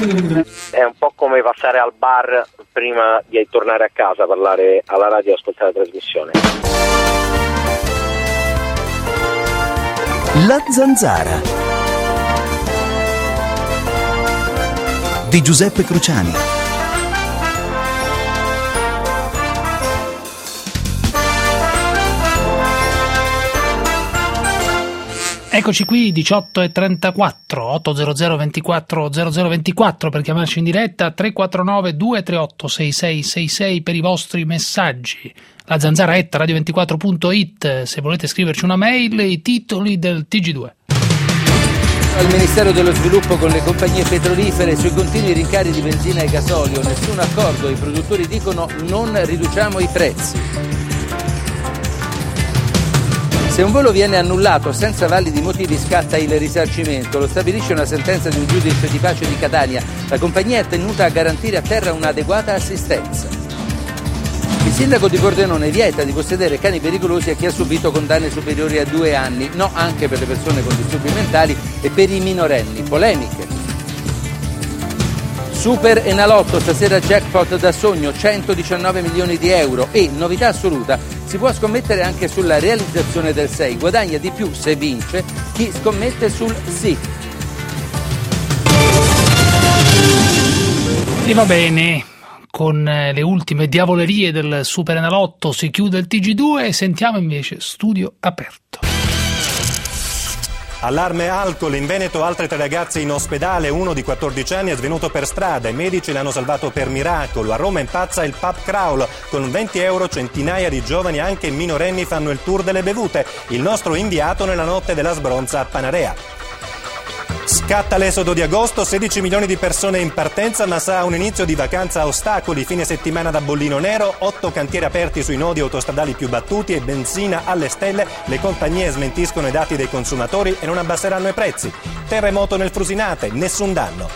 È un po' come passare al bar prima di tornare a casa, parlare alla radio e ascoltare la trasmissione. La Zanzara di Giuseppe Cruciani. Eccoci qui, 18:34, 800 24 0024 per chiamarci in diretta, 349 238 6666 per i vostri messaggi. La zanzara@radio24.it, se volete scriverci una mail, i titoli del TG2. Al Ministero dello Sviluppo con le compagnie petrolifere sui continui rincari di benzina e gasolio, nessun accordo, i produttori dicono non riduciamo i prezzi. Se un volo viene annullato senza validi motivi scatta il risarcimento, lo stabilisce una sentenza di un giudice di pace di Catania. La compagnia è tenuta a garantire a terra un'adeguata assistenza. Il sindaco di Pordenone vieta di possedere cani pericolosi a chi ha subito condanne superiori a 2 anni, no anche per le persone con disturbi mentali e per i minorenni. Polemiche. Super Enalotto, stasera jackpot da sogno, 119 milioni di euro e, novità assoluta, si può scommettere anche sulla realizzazione del 6. Guadagna di più, se vince, chi scommette sul sì. E va bene, con le ultime diavolerie del Super Enalotto si chiude il TG2 e sentiamo invece Studio Aperto. Allarme alcol, in Veneto altre 3 ragazze in ospedale, uno di 14 anni è svenuto per strada, i medici l'hanno salvato per miracolo. A Roma impazza il pub crawl, con 20 euro centinaia di giovani anche minorenni fanno il tour delle bevute, il nostro inviato nella notte della sbronza a Panarea. Scatta l'esodo di agosto, 16 milioni di persone in partenza, ma sa un inizio di vacanza a ostacoli, fine settimana da bollino nero, 8 cantieri aperti sui nodi autostradali più battuti e benzina alle stelle, le compagnie smentiscono i dati dei consumatori e non abbasseranno i prezzi. Terremoto nel Frusinate, nessun danno.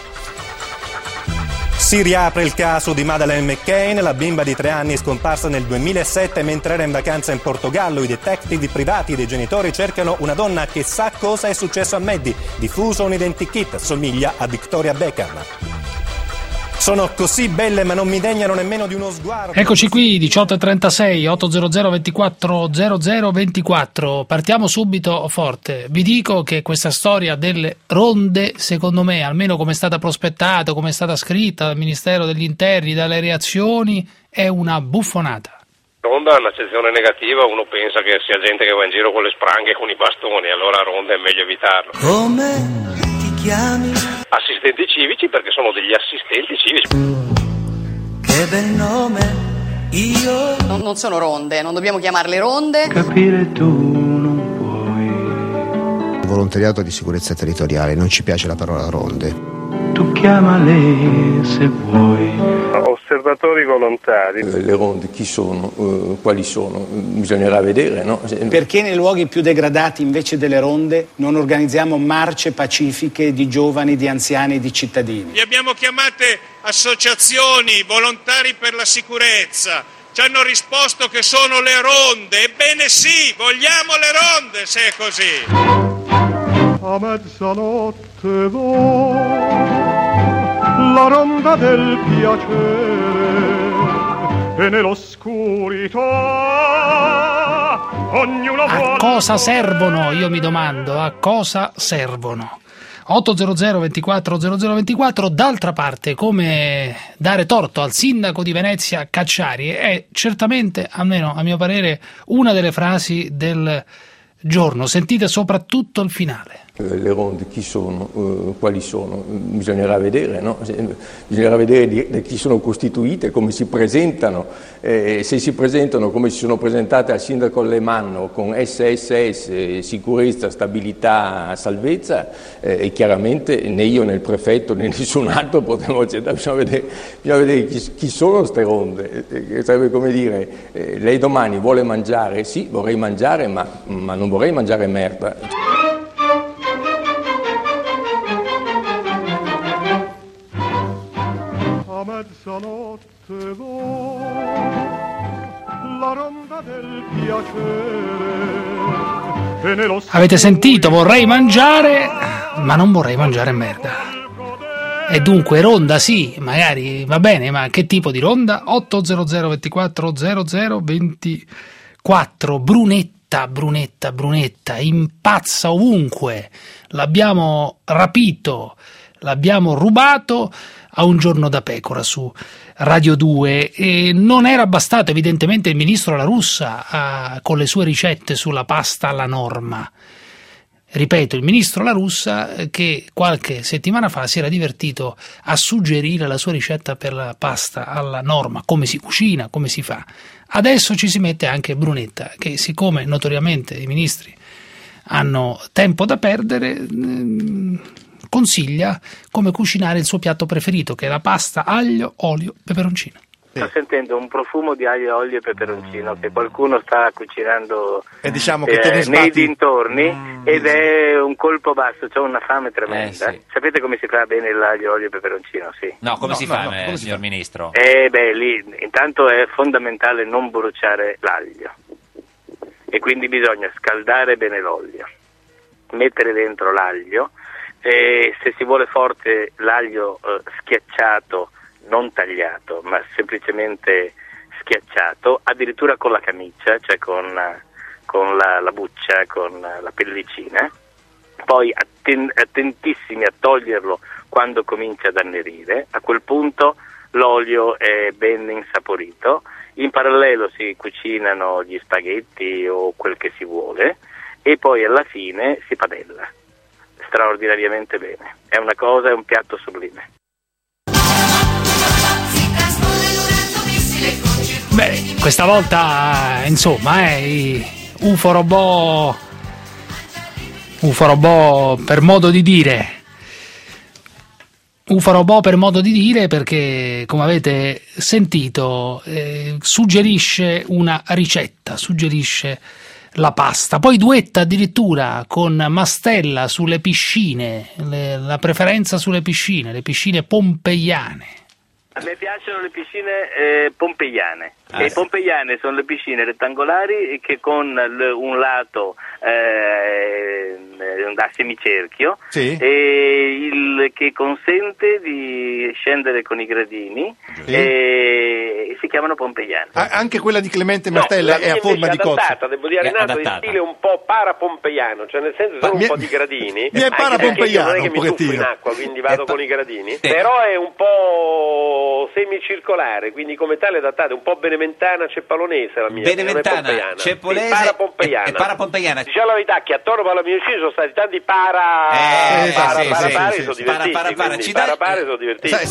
Si riapre il caso di Madeleine McCann, la bimba di 3 anni scomparsa nel 2007 mentre era in vacanza in Portogallo. I detective privati dei genitori cercano una donna che sa cosa è successo a Maddie. Diffuso un identikit, somiglia a Victoria Beckham. Sono così belle ma non mi degnano nemmeno di uno sguardo. Eccoci qui, 18:36, 800 24 0024. Partiamo subito forte. Vi dico che questa storia delle ronde, secondo me, almeno come è stata prospettata, come è stata scritta dal Ministero degli Interni, dalle reazioni, è una buffonata. Ronda è un'accezione negativa, uno pensa che sia gente che va in giro con le spranghe e con i bastoni, allora ronda è meglio evitarlo. Come ti chiami? Assistenti civici, perché sono degli assistenti civici. Che bel nome, io. Non sono ronde, non dobbiamo chiamarle ronde. Capire tu non puoi. Volontariato di sicurezza territoriale, non ci piace la parola ronde. Tu chiamale se vuoi. Osservatori volontari. Le ronde chi sono? Quali sono? Bisognerà vedere, no? Perché nei luoghi più degradati invece delle ronde non organizziamo marce pacifiche di giovani, di anziani, di cittadini? Li abbiamo chiamate associazioni, volontari per la sicurezza. Ci hanno risposto che sono le ronde. Ebbene sì, vogliamo le ronde se è così. A mezzanotte va la ronda del piacere e nell'oscurità ognuno vuole. A cosa servono? Io mi domando, a cosa servono? 800 24 0024. D'altra parte, come dare torto al sindaco di Venezia Cacciari è certamente, almeno a mio parere, una delle frasi del giorno. Sentite soprattutto il finale. Le ronde chi sono? Quali sono? Bisognerà vedere, no? Bisognerà vedere di chi sono costituite, come si presentano. Se si presentano come si sono presentate al sindaco Alemanno con SSS, sicurezza, stabilità, salvezza, e chiaramente né io né il prefetto né nessun altro potremo accettare. Bisogna vedere chi sono queste ronde. Sarebbe come dire, lei domani vuole mangiare? Sì, vorrei mangiare, ma non vorrei mangiare merda. Mezzanotte va la ronda del piacere. Avete sentito? Vorrei mangiare, ma non vorrei mangiare merda. E dunque ronda sì, magari va bene, ma che tipo di ronda? 800 24 00 24. Brunetta, impazza ovunque. L'abbiamo rapito, l'abbiamo rubato a Un giorno da pecora su Radio 2 e non era bastato evidentemente il ministro La Russa con le sue ricette sulla pasta alla norma. Ripeto, il ministro La Russa che qualche settimana fa si era divertito a suggerire la sua ricetta per la pasta alla norma, come si cucina, come si fa. Adesso ci si mette anche Brunetta, che siccome notoriamente i ministri hanno tempo da perdere, consiglia come cucinare il suo piatto preferito, che è la pasta aglio, olio, peperoncino. Sto sentendo un profumo di aglio, olio e peperoncino che qualcuno sta cucinando e diciamo che nei dintorni ed è un colpo basso, c'ho una fame tremenda. Sì. Sapete come si fa bene l'aglio, olio e peperoncino? Sì. No, come si fa, signor Ministro? Lì intanto è fondamentale non bruciare l'aglio e quindi bisogna scaldare bene l'olio, mettere dentro l'aglio e se si vuole forte l'aglio schiacciato, non tagliato, ma semplicemente schiacciato, addirittura con la camicia, cioè con la buccia, con la pellicina. Poi attentissimi a toglierlo quando comincia ad annerire. A quel punto l'olio è ben insaporito. In parallelo si cucinano gli spaghetti o quel che si vuole e poi alla fine si padella. Straordinariamente bene. È un piatto sublime. Beh, questa volta insomma UFO robot per modo di dire. UFO robot per modo di dire perché, come avete sentito, suggerisce una ricetta, suggerisce la pasta, poi duetta addirittura con Mastella sulle piscine, la preferenza sulle piscine, le piscine pompeiane. A me piacciono le piscine pompeiane. Le pompeiane sono le piscine rettangolari che con un lato da semicerchio e che consente di scendere con i gradini e si chiamano pompeiane. Anche quella di Clemente Mastella è a forma di cozza. Devo dire, Renato, in stile un po' parapompeiano, cioè nel senso sono un po' di gradini. Mi è parapompeiano non è che mi tuffo in acqua, quindi vado con i gradini, però è un po' semicircolare, quindi come tale adattata, un po' benementana ceppalonese la mia. Benementana, ceppolese e parapompeiana. Diciamo la verità che attorno alla mia uscita sono stati tanti sono divertiti.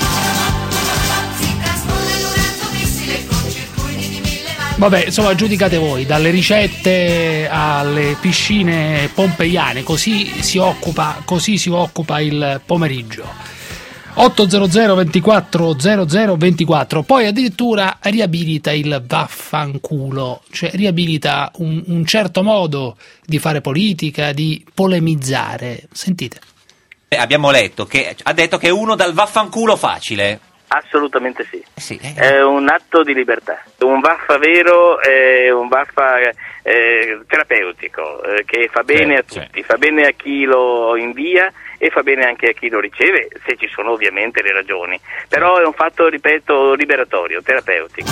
Vabbè, insomma, giudicate voi, dalle ricette alle piscine pompeiane, così si occupa il pomeriggio. 800 24 00 24, poi addirittura riabilita il vaffanculo, cioè riabilita un certo modo di fare politica, di polemizzare. Sentite. Abbiamo letto che ha detto che è uno dal vaffanculo facile. Assolutamente sì. È un atto di libertà. Un vaffa vero è un vaffa terapeutico, che fa bene a tutti, fa bene a chi lo invia e fa bene anche a chi lo riceve, se ci sono ovviamente le ragioni. Però è un fatto, ripeto, liberatorio, terapeutico.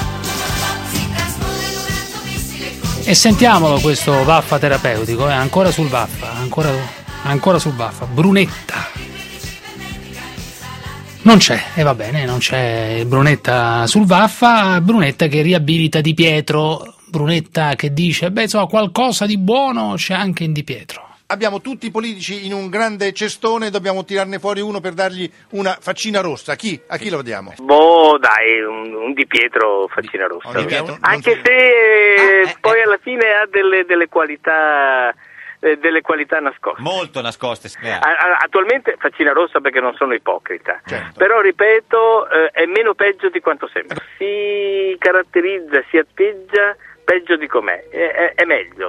E sentiamolo questo vaffa terapeutico, ancora sul vaffa, ancora sul vaffa. Brunetta. Non c'è, e va bene, non c'è Brunetta sul vaffa, Brunetta che riabilita Di Pietro, Brunetta che dice, insomma, qualcosa di buono c'è anche in Di Pietro. Abbiamo tutti i politici in un grande cestone, dobbiamo tirarne fuori uno per dargli una faccina rossa. A chi lo vediamo? Dai, un Di Pietro faccina rossa. Anche se poi alla fine ha delle qualità nascoste. Molto nascoste. Attualmente faccina rossa perché non sono ipocrita, però ripeto, è meno peggio di quanto sembra. Si caratterizza, si atteggia peggio di com'è, è meglio.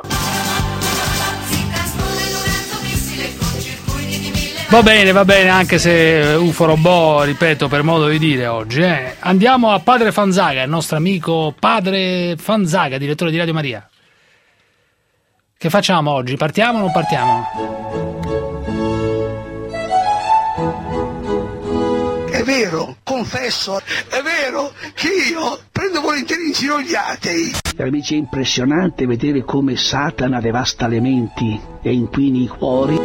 Va bene, anche se UFO robot, ripeto, per modo di dire oggi. Andiamo a Padre Fanzaga, il nostro amico Padre Fanzaga, direttore di Radio Maria. Che facciamo oggi? Partiamo o non partiamo? vero, confesso, è vero che io prendo volentieri in giro gli atei. Amici, è impressionante vedere come Satana devasta le menti e inquini i cuori.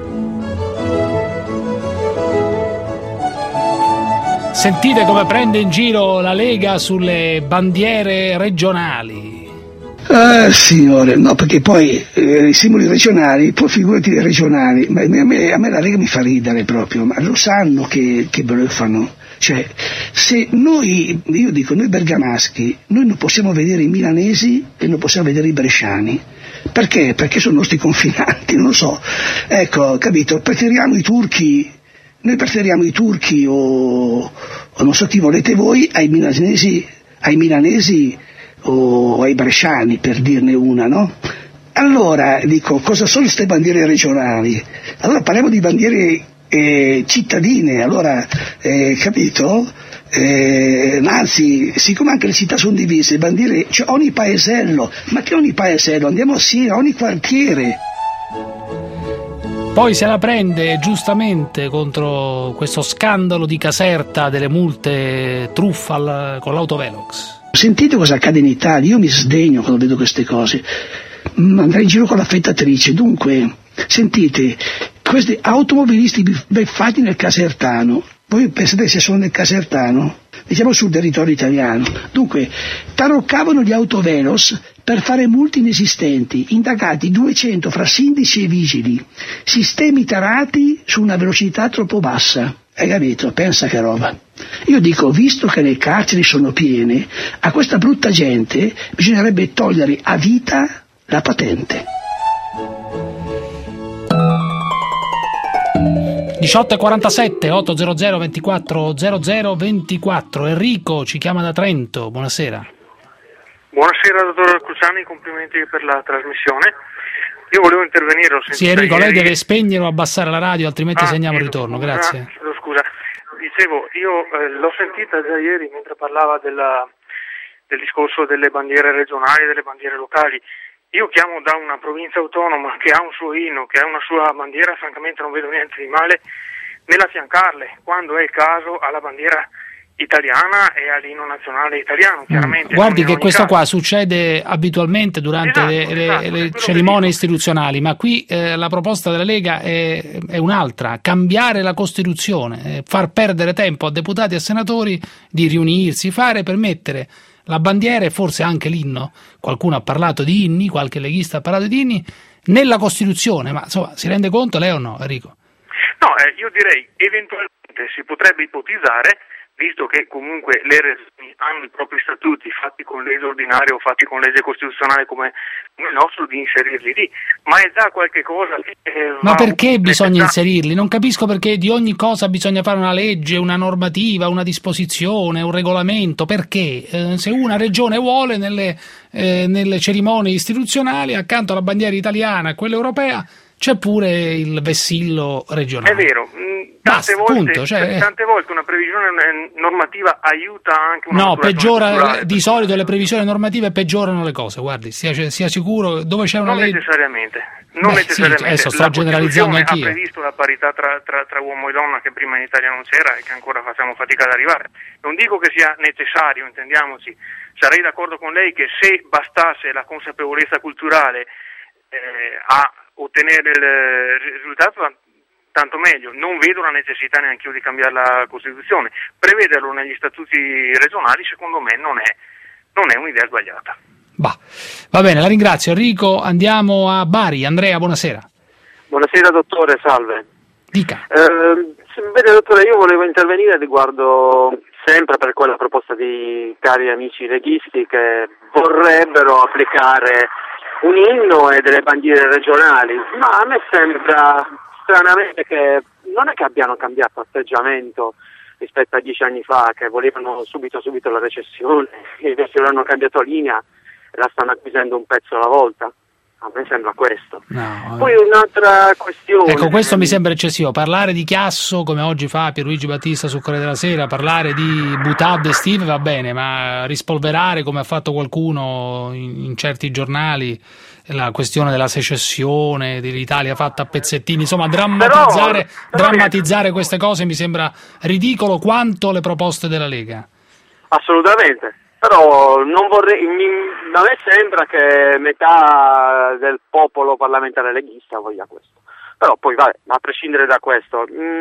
Sentite come prende in giro la Lega sulle bandiere regionali. Signore, no, perché poi i simboli regionali, poi figurati le regionali, ma a me la Lega mi fa ridere proprio, ma lo sanno che blöffano. Cioè, se noi, io dico, noi bergamaschi, noi non possiamo vedere i milanesi e non possiamo vedere i bresciani. Perché? Perché sono nostri confinanti, non lo so. Ecco, capito, preferiamo i turchi. Noi preferiamo i turchi o non so chi volete voi ai milanesi o ai bresciani, per dirne una, no? Allora, dico, cosa sono queste bandiere regionali? Allora parliamo di bandiere cittadine, allora, capito? Anzi, siccome anche le città sono divise, bandiere, cioè ogni paesello, ma che ogni paesello? Andiamo assieme a ogni quartiere. Poi se la prende giustamente contro questo scandalo di Caserta delle multe truffa con l'autovelox. Sentite cosa accade in Italia, io mi sdegno quando vedo queste cose, andrei in giro con l'affettatrice. Dunque, sentite, questi automobilisti beffati nel Casertano, voi pensate se sono nel Casertano? Diciamo sul territorio italiano. Dunque, taroccavano gli autovelox per fare multe inesistenti, indagati 200 fra sindaci e vigili, sistemi tarati su una velocità troppo bassa. Hai capito? Pensa che roba. Io dico, visto che le carceri sono piene, a questa brutta gente bisognerebbe togliere a vita la patente. 18:47 800 24 0024. Enrico ci chiama da Trento, buonasera. Buonasera dottor Cruciani, complimenti per la trasmissione. Io volevo intervenire. Sì, Enrico, lei deve spegnere o abbassare la radio, altrimenti segniamo il ritorno, grazie. Scusa, dicevo, io l'ho sentita già ieri mentre parlava del discorso delle bandiere regionali e delle bandiere locali. Io chiamo da una provincia autonoma che ha un suo inno, che ha una sua bandiera, francamente non vedo niente di male nell'affiancarle, quando è il caso, alla bandiera italiana e all'inno nazionale italiano, chiaramente. Guardi che questo qua succede abitualmente durante le cerimonie istituzionali, ma qui la proposta della Lega è un'altra: cambiare la Costituzione, far perdere tempo a deputati e a senatori di riunirsi, permettere la bandiera e forse anche l'inno. Qualcuno ha parlato di inni, qualche leghista ha parlato di inni nella Costituzione, ma insomma, si rende conto lei o no, Enrico? No, io direi eventualmente si potrebbe ipotizzare, visto che comunque le regioni hanno i propri statuti fatti con legge ordinaria o fatti con legge costituzionale come il nostro, di inserirli lì, ma è già qualche cosa che ma perché bisogna inserirli? Non capisco perché di ogni cosa bisogna fare una legge, una normativa, una disposizione, un regolamento. Perché? Se una regione vuole nelle cerimonie istituzionali, accanto alla bandiera italiana e quella europea, c'è pure il vessillo regionale. È vero, tante volte una previsione normativa aiuta anche una peggiora culturale. Di solito le previsioni normative peggiorano le cose, guardi, sia sicuro, dove c'è una legge. Non necessariamente. Sì, sto generalizzando anch'io. Ha previsto la parità tra uomo e donna, che prima in Italia non c'era e che ancora facciamo fatica ad arrivare. Non dico che sia necessario, intendiamoci, sarei d'accordo con lei che se bastasse la consapevolezza culturale a ottenere il risultato, tanto meglio. Non vedo la necessità neanche io di cambiare la Costituzione. Prevederlo negli statuti regionali secondo me non è un'idea sbagliata. Va bene, la ringrazio Enrico. Andiamo a Bari. Andrea, buonasera. Buonasera dottore, salve. Dica. Bene dottore, io volevo intervenire riguardo sempre per quella proposta di cari amici leghisti che vorrebbero applicare un inno e delle bandiere regionali, ma a me sembra stranamente che non è che abbiano cambiato atteggiamento rispetto a 10 anni fa, che volevano subito la recessione, invece hanno cambiato linea e la stanno acquisendo un pezzo alla volta. A me sembra questo. Poi un'altra questione. Ecco, questo mi sembra eccessivo. Parlare di chiasso, come oggi fa Pierluigi Battista sul Corriere della Sera, parlare di boutade estive va bene, ma rispolverare, come ha fatto qualcuno in certi giornali, la questione della secessione, dell'Italia fatta a pezzettini, insomma drammatizzare queste cose mi sembra ridicolo quanto le proposte della Lega. Assolutamente, però non vorrei, a me sembra che metà del popolo parlamentare leghista voglia questo. Però poi vabbè, a prescindere da questo,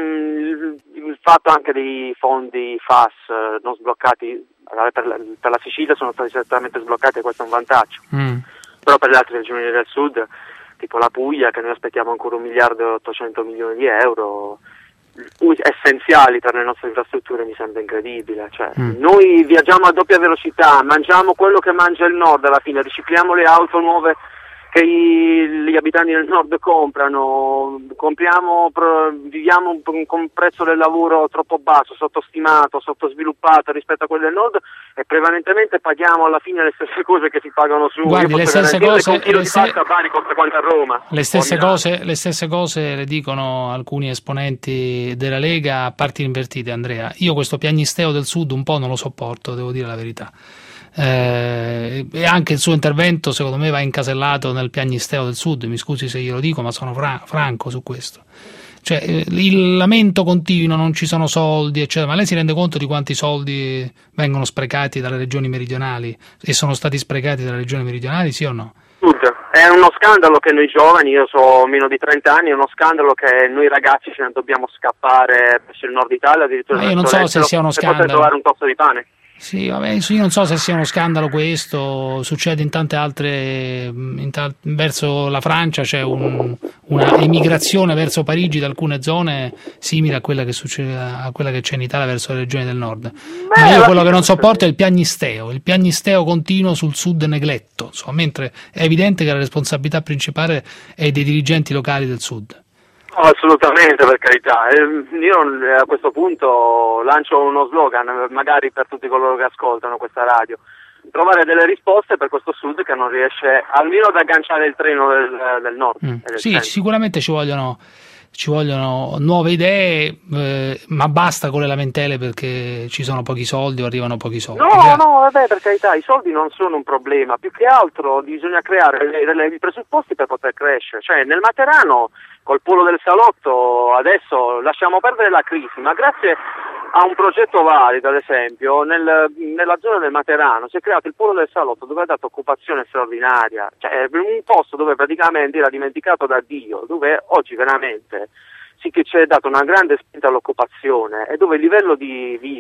il fatto anche dei fondi FAS non sbloccati per la Sicilia sono stati certamente sbloccati e questo è un vantaggio. Però per le altre regioni del sud, tipo la Puglia, che noi aspettiamo ancora 1.800.000.000 di euro, essenziali per le nostre infrastrutture, mi sembra incredibile. Cioè, noi viaggiamo a doppia velocità, mangiamo quello che mangia il nord alla fine, ricicliamo le auto nuove che gli abitanti del nord comprano, viviamo con un prezzo del lavoro troppo basso, sottostimato, sottosviluppato rispetto a quello del nord e prevalentemente paghiamo alla fine le stesse cose che si pagano su. Guardi, le stesse cose, un chilo di pasta a Bari costa quanto a Roma. Le stesse cose le dicono alcuni esponenti della Lega a parti invertite, Andrea. Io questo piagnisteo del sud un po' non lo sopporto, devo dire la verità. E anche il suo intervento secondo me va incasellato nel piagnisteo del sud, mi scusi se glielo dico, ma sono franco su questo. Cioè, il lamento continuo, non ci sono soldi, eccetera, ma lei si rende conto di quanti soldi vengono sprecati dalle regioni meridionali e sono stati sprecati dalle regioni meridionali, sì o no? È uno scandalo che noi giovani, io so meno di 30 anni, è uno scandalo che noi ragazzi ce ne dobbiamo scappare verso il nord Italia, addirittura io non so se sia uno scandalo per trovare un tozzo di pane. Sì, vabbè, io non so se sia uno scandalo questo, succede in tante altre, verso la Francia c'è una emigrazione verso Parigi da alcune zone simile a quella che succede, a quella che c'è in Italia verso le regioni del nord. Ma io quello che non sopporto è il piagnisteo continuo sul sud negletto, insomma, mentre è evidente che la responsabilità principale è dei dirigenti locali del sud. Assolutamente, per carità. Io a questo punto lancio uno slogan, magari per tutti coloro che ascoltano questa radio: trovare delle risposte per questo sud che non riesce almeno ad agganciare il treno del nord. Sì, centro. Sicuramente ci vogliono nuove idee, ma basta con le lamentele perché ci sono pochi soldi o arrivano pochi soldi. No, vabbè, per carità, i soldi non sono un problema, più che altro bisogna creare i presupposti per poter crescere. Cioè, nel Materano, col polo del salotto, adesso lasciamo perdere la crisi, ma grazie a un progetto valido, ad esempio, nella zona del Materano si è creato il polo del salotto dove ha dato occupazione straordinaria, cioè un posto dove praticamente era dimenticato da Dio, dove oggi veramente sì che c'è data una grande spinta all'occupazione e dove il livello dei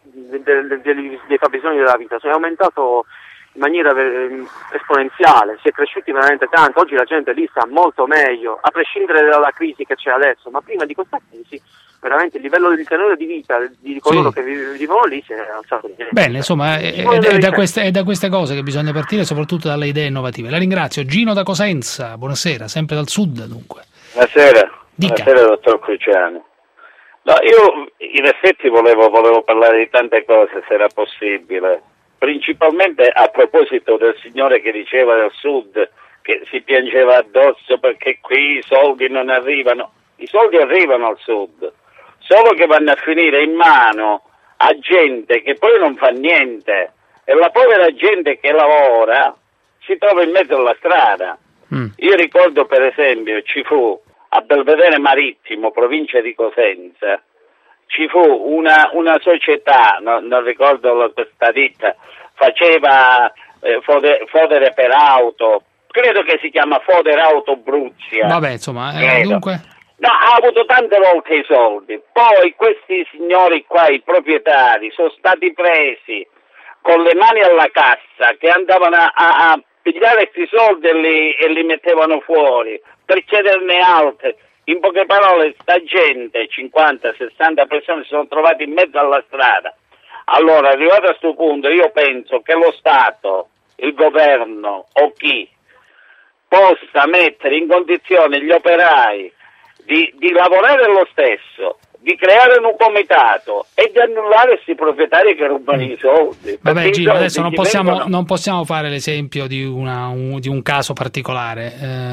fabbisogni della vita è aumentato in maniera esponenziale, si è cresciuti veramente tanto, oggi la gente lì sta molto meglio, a prescindere dalla crisi che c'è adesso, ma prima di questa crisi veramente il livello del tenore di vita di coloro che vivono lì si è alzato. Bene, insomma, è da queste cose che bisogna partire, soprattutto dalle idee innovative. La ringrazio. Gino da Cosenza, buonasera, sempre dal sud dunque. Buonasera, Dica. Buonasera dottor Cruciani. No, io in effetti volevo parlare di tante cose, se era possibile. Principalmente a proposito del signore che diceva del sud che si piangeva addosso perché qui i soldi non arrivano. I soldi arrivano al sud, solo che vanno a finire in mano a gente che poi non fa niente e la povera gente che lavora si trova in mezzo alla strada. Io ricordo per esempio ci fu a Belvedere Marittimo, provincia di Cosenza, ci fu una società, non ricordo questa ditta, faceva fodere per auto, credo che si chiama Fodere Auto Bruzia. Vabbè, insomma, dunque... No, ha avuto tante volte i soldi, poi questi signori qua, i proprietari, sono stati presi con le mani alla cassa, che andavano a pigliare questi soldi e li mettevano fuori per chiederne altre. In poche parole, sta gente, 50-60 persone, si sono trovati in mezzo alla strada. Allora, arrivato a questo punto, io penso che lo Stato, il governo o chi possa mettere in condizione gli operai di lavorare lo stesso, di creare un comitato e di annullare questi proprietari che rubano i soldi. Vabbè, Gino, adesso non possiamo fare l'esempio di un caso particolare.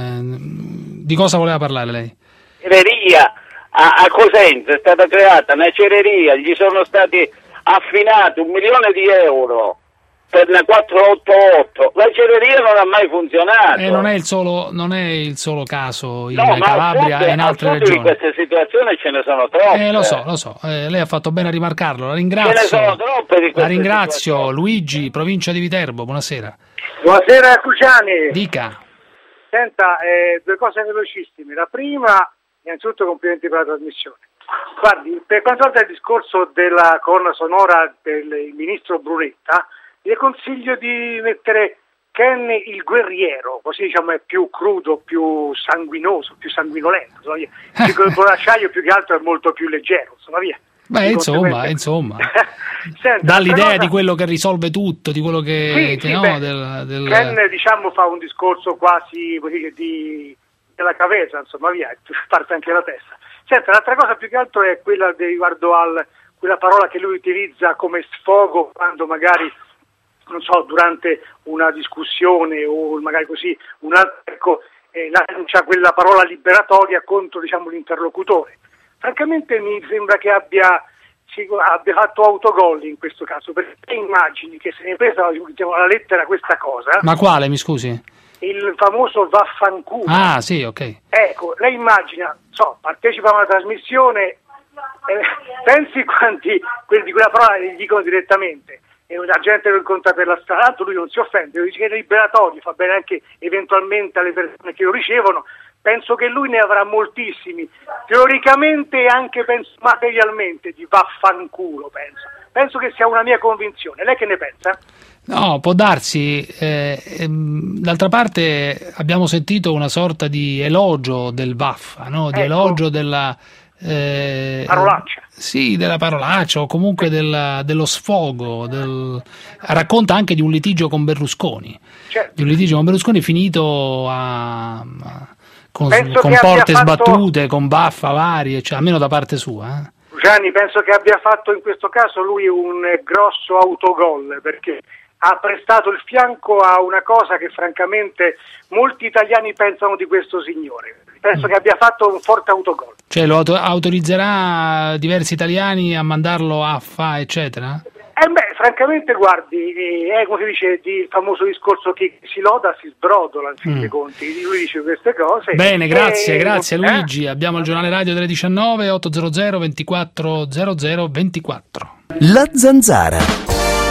Di cosa voleva parlare lei? Cereria a Cosenza è stata creata una cereria, gli sono stati affinati 1 milione di euro per la 488. L'acciaieria non ha mai funzionato. Non è il solo caso in Calabria e in altre regioni. Di queste situazioni ce ne sono troppe. Lo so. Lei ha fatto bene a rimarcarlo. La ringrazio. Ce ne sono troppe di queste La ringrazio. situazioni. Luigi, provincia di Viterbo. Buonasera. Buonasera Cruciani. Dica. Senta, due cose velocissime. La prima, innanzitutto complimenti per la trasmissione. Guardi, per quanto riguarda il discorso della colonna sonora del ministro Brunetta, le consiglio di mettere Ken il guerriero, così diciamo è più crudo, più sanguinoso, più sanguinolento. Il acciaio più che altro è molto più leggero, insomma via. Beh, insomma. Senta, dà l'idea di quello che risolve tutto, di quello che Sì, no, beh, del... Ken diciamo fa un discorso quasi della cabeza, insomma via, parte anche la testa. Senta, l'altra cosa più che altro è quella riguardo quella parola che lui utilizza come sfogo quando magari, non so, durante una discussione o magari così, lancia quella parola liberatoria contro, diciamo, l'interlocutore. Francamente mi sembra che abbia fatto autogol in questo caso, perché immagini che se ne è presa, diciamo, alla lettera questa cosa. Ma quale, mi scusi? Il famoso vaffanculo. Ah, sì, ok. Ecco, lei immagina, partecipa a una trasmissione, pensi quanti quelli di quella parola gli dicono direttamente, e la gente lo incontra per la strada, tanto lui non si offende, lui dice che è liberatorio, fa bene anche eventualmente alle persone che lo ricevono. Penso che lui ne avrà moltissimi, teoricamente e anche penso materialmente, di vaffanculo, penso che sia una mia convinzione. Lei che ne pensa? No, può darsi. D'altra parte abbiamo sentito una sorta di elogio del vaffa, no? Di elogio della parolaccia. Sì, della parolaccia o comunque dello sfogo. Racconta anche di un litigio con Berlusconi. Certo. Di un litigio con Berlusconi finito con porte sbattute, con baffa varie, cioè, almeno da parte sua. Gianni, penso che abbia fatto in questo caso lui un grosso autogol, perché ha prestato il fianco a una cosa che francamente molti italiani pensano di questo signore. Penso che abbia fatto un forte autogol. Cioè lo autorizzerà diversi italiani a mandarlo a fa, eccetera? Francamente, guardi, è come si dice il famoso discorso: chi si loda si sbrodola, in fin dei conti. Lui dice queste cose. Bene, grazie Luigi. Abbiamo il giornale radio delle 19, 800 24 00 24. La Zanzara.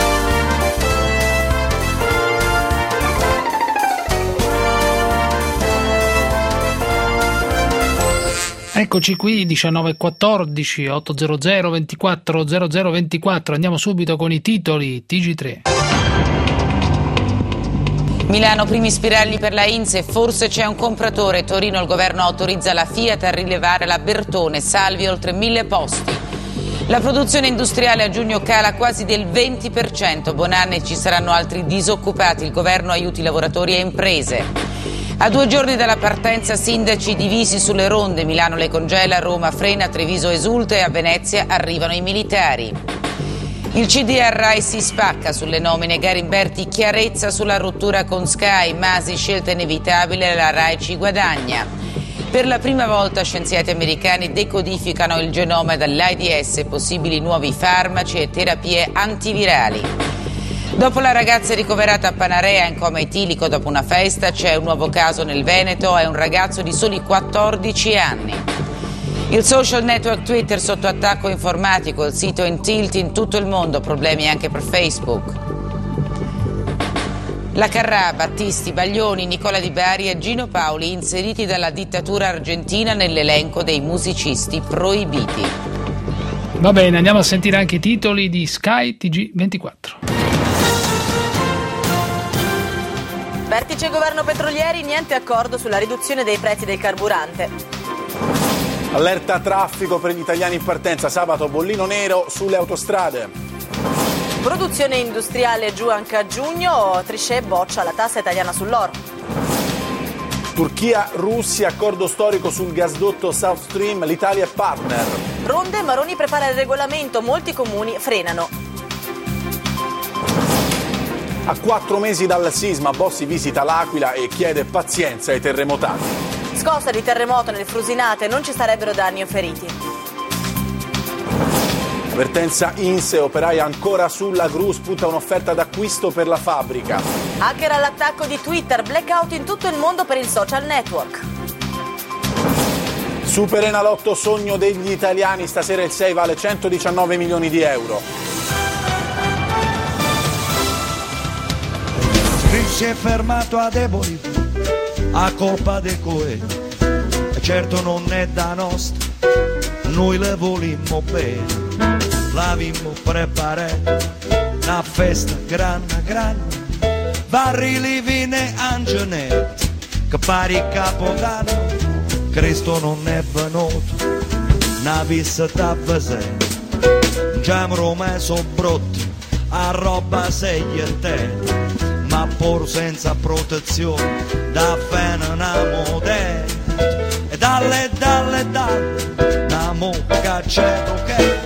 Eccoci qui, 19:14, 800 24 00 24. Andiamo subito con i titoli TG3. Milano, primi spiragli per la Inse, forse c'è un compratore. Torino, il governo autorizza la Fiat a rilevare la Bertone, salvi oltre 1000 posti. La produzione industriale a giugno cala quasi del 20%, Bonanni ci saranno altri disoccupati, il governo aiuti lavoratori e imprese. A 2 giorni dalla partenza, sindaci divisi sulle ronde, Milano le congela, Roma frena, Treviso esulta e a Venezia arrivano i militari. Il CDR Rai si spacca sulle nomine, Garimberti chiarezza sulla rottura con Sky, Masi scelta inevitabile, la Rai ci guadagna. Per la prima volta scienziati americani decodificano il genoma dall'AIDS, possibili nuovi farmaci e terapie antivirali. Dopo la ragazza ricoverata a Panarea in coma etilico dopo una festa, c'è un nuovo caso nel Veneto, è un ragazzo di soli 14 anni. Il social network Twitter sotto attacco informatico, il sito in tilt in tutto il mondo, problemi anche per Facebook. La Carrà, Battisti, Baglioni, Nicola Di Bari e Gino Paoli inseriti dalla dittatura argentina nell'elenco dei musicisti proibiti. Va bene, andiamo a sentire anche i titoli di Sky TG24. Vertice governo petrolieri, niente accordo sulla riduzione dei prezzi del carburante. Allerta traffico per gli italiani in partenza, sabato bollino nero sulle autostrade. Produzione industriale giù anche a giugno, Trichet boccia la tassa italiana sull'oro. Turchia, Russia, accordo storico sul gasdotto South Stream, l'Italia è partner. Ronde, Maroni prepara il regolamento, molti comuni frenano. A 4 mesi dal sisma, Bossi visita l'Aquila e chiede pazienza ai terremotati. Scossa di terremoto nel Frusinate, non ci sarebbero danni o feriti. Vertenza INSE, operai ancora sulla gru, spunta un'offerta d'acquisto per la fabbrica. Hacker all'attacco di Twitter, blackout in tutto il mondo per il social network. Super Enalotto, sogno degli italiani, stasera il 6 vale 119 milioni di euro. Si è fermato a deboli a colpa dei coeti, e certo non è da nostra, noi le volimmo bene, l'avimmo preparata, una festa grande, barili, vine, angenetti, che pari capodanno, Cristo non è venuto, una visita presente, già messo brutto, a roba sei e te. Ma pur senza protezione da fenena moderna e dalle da mucca c'è che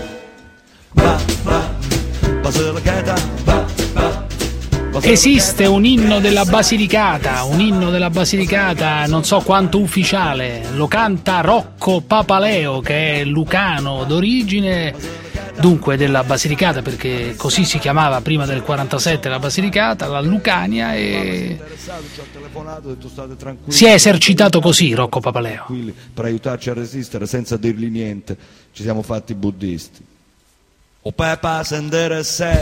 Esiste un inno della Basilicata, non so quanto ufficiale, lo canta Rocco Papaleo, che è lucano d'origine, dunque della Basilicata, perché così si chiamava prima del 47 la Basilicata, la Lucania, e si è esercitato così Rocco Papaleo. Per aiutarci a resistere senza dirgli niente, ci siamo fatti buddisti. O Pepa sendere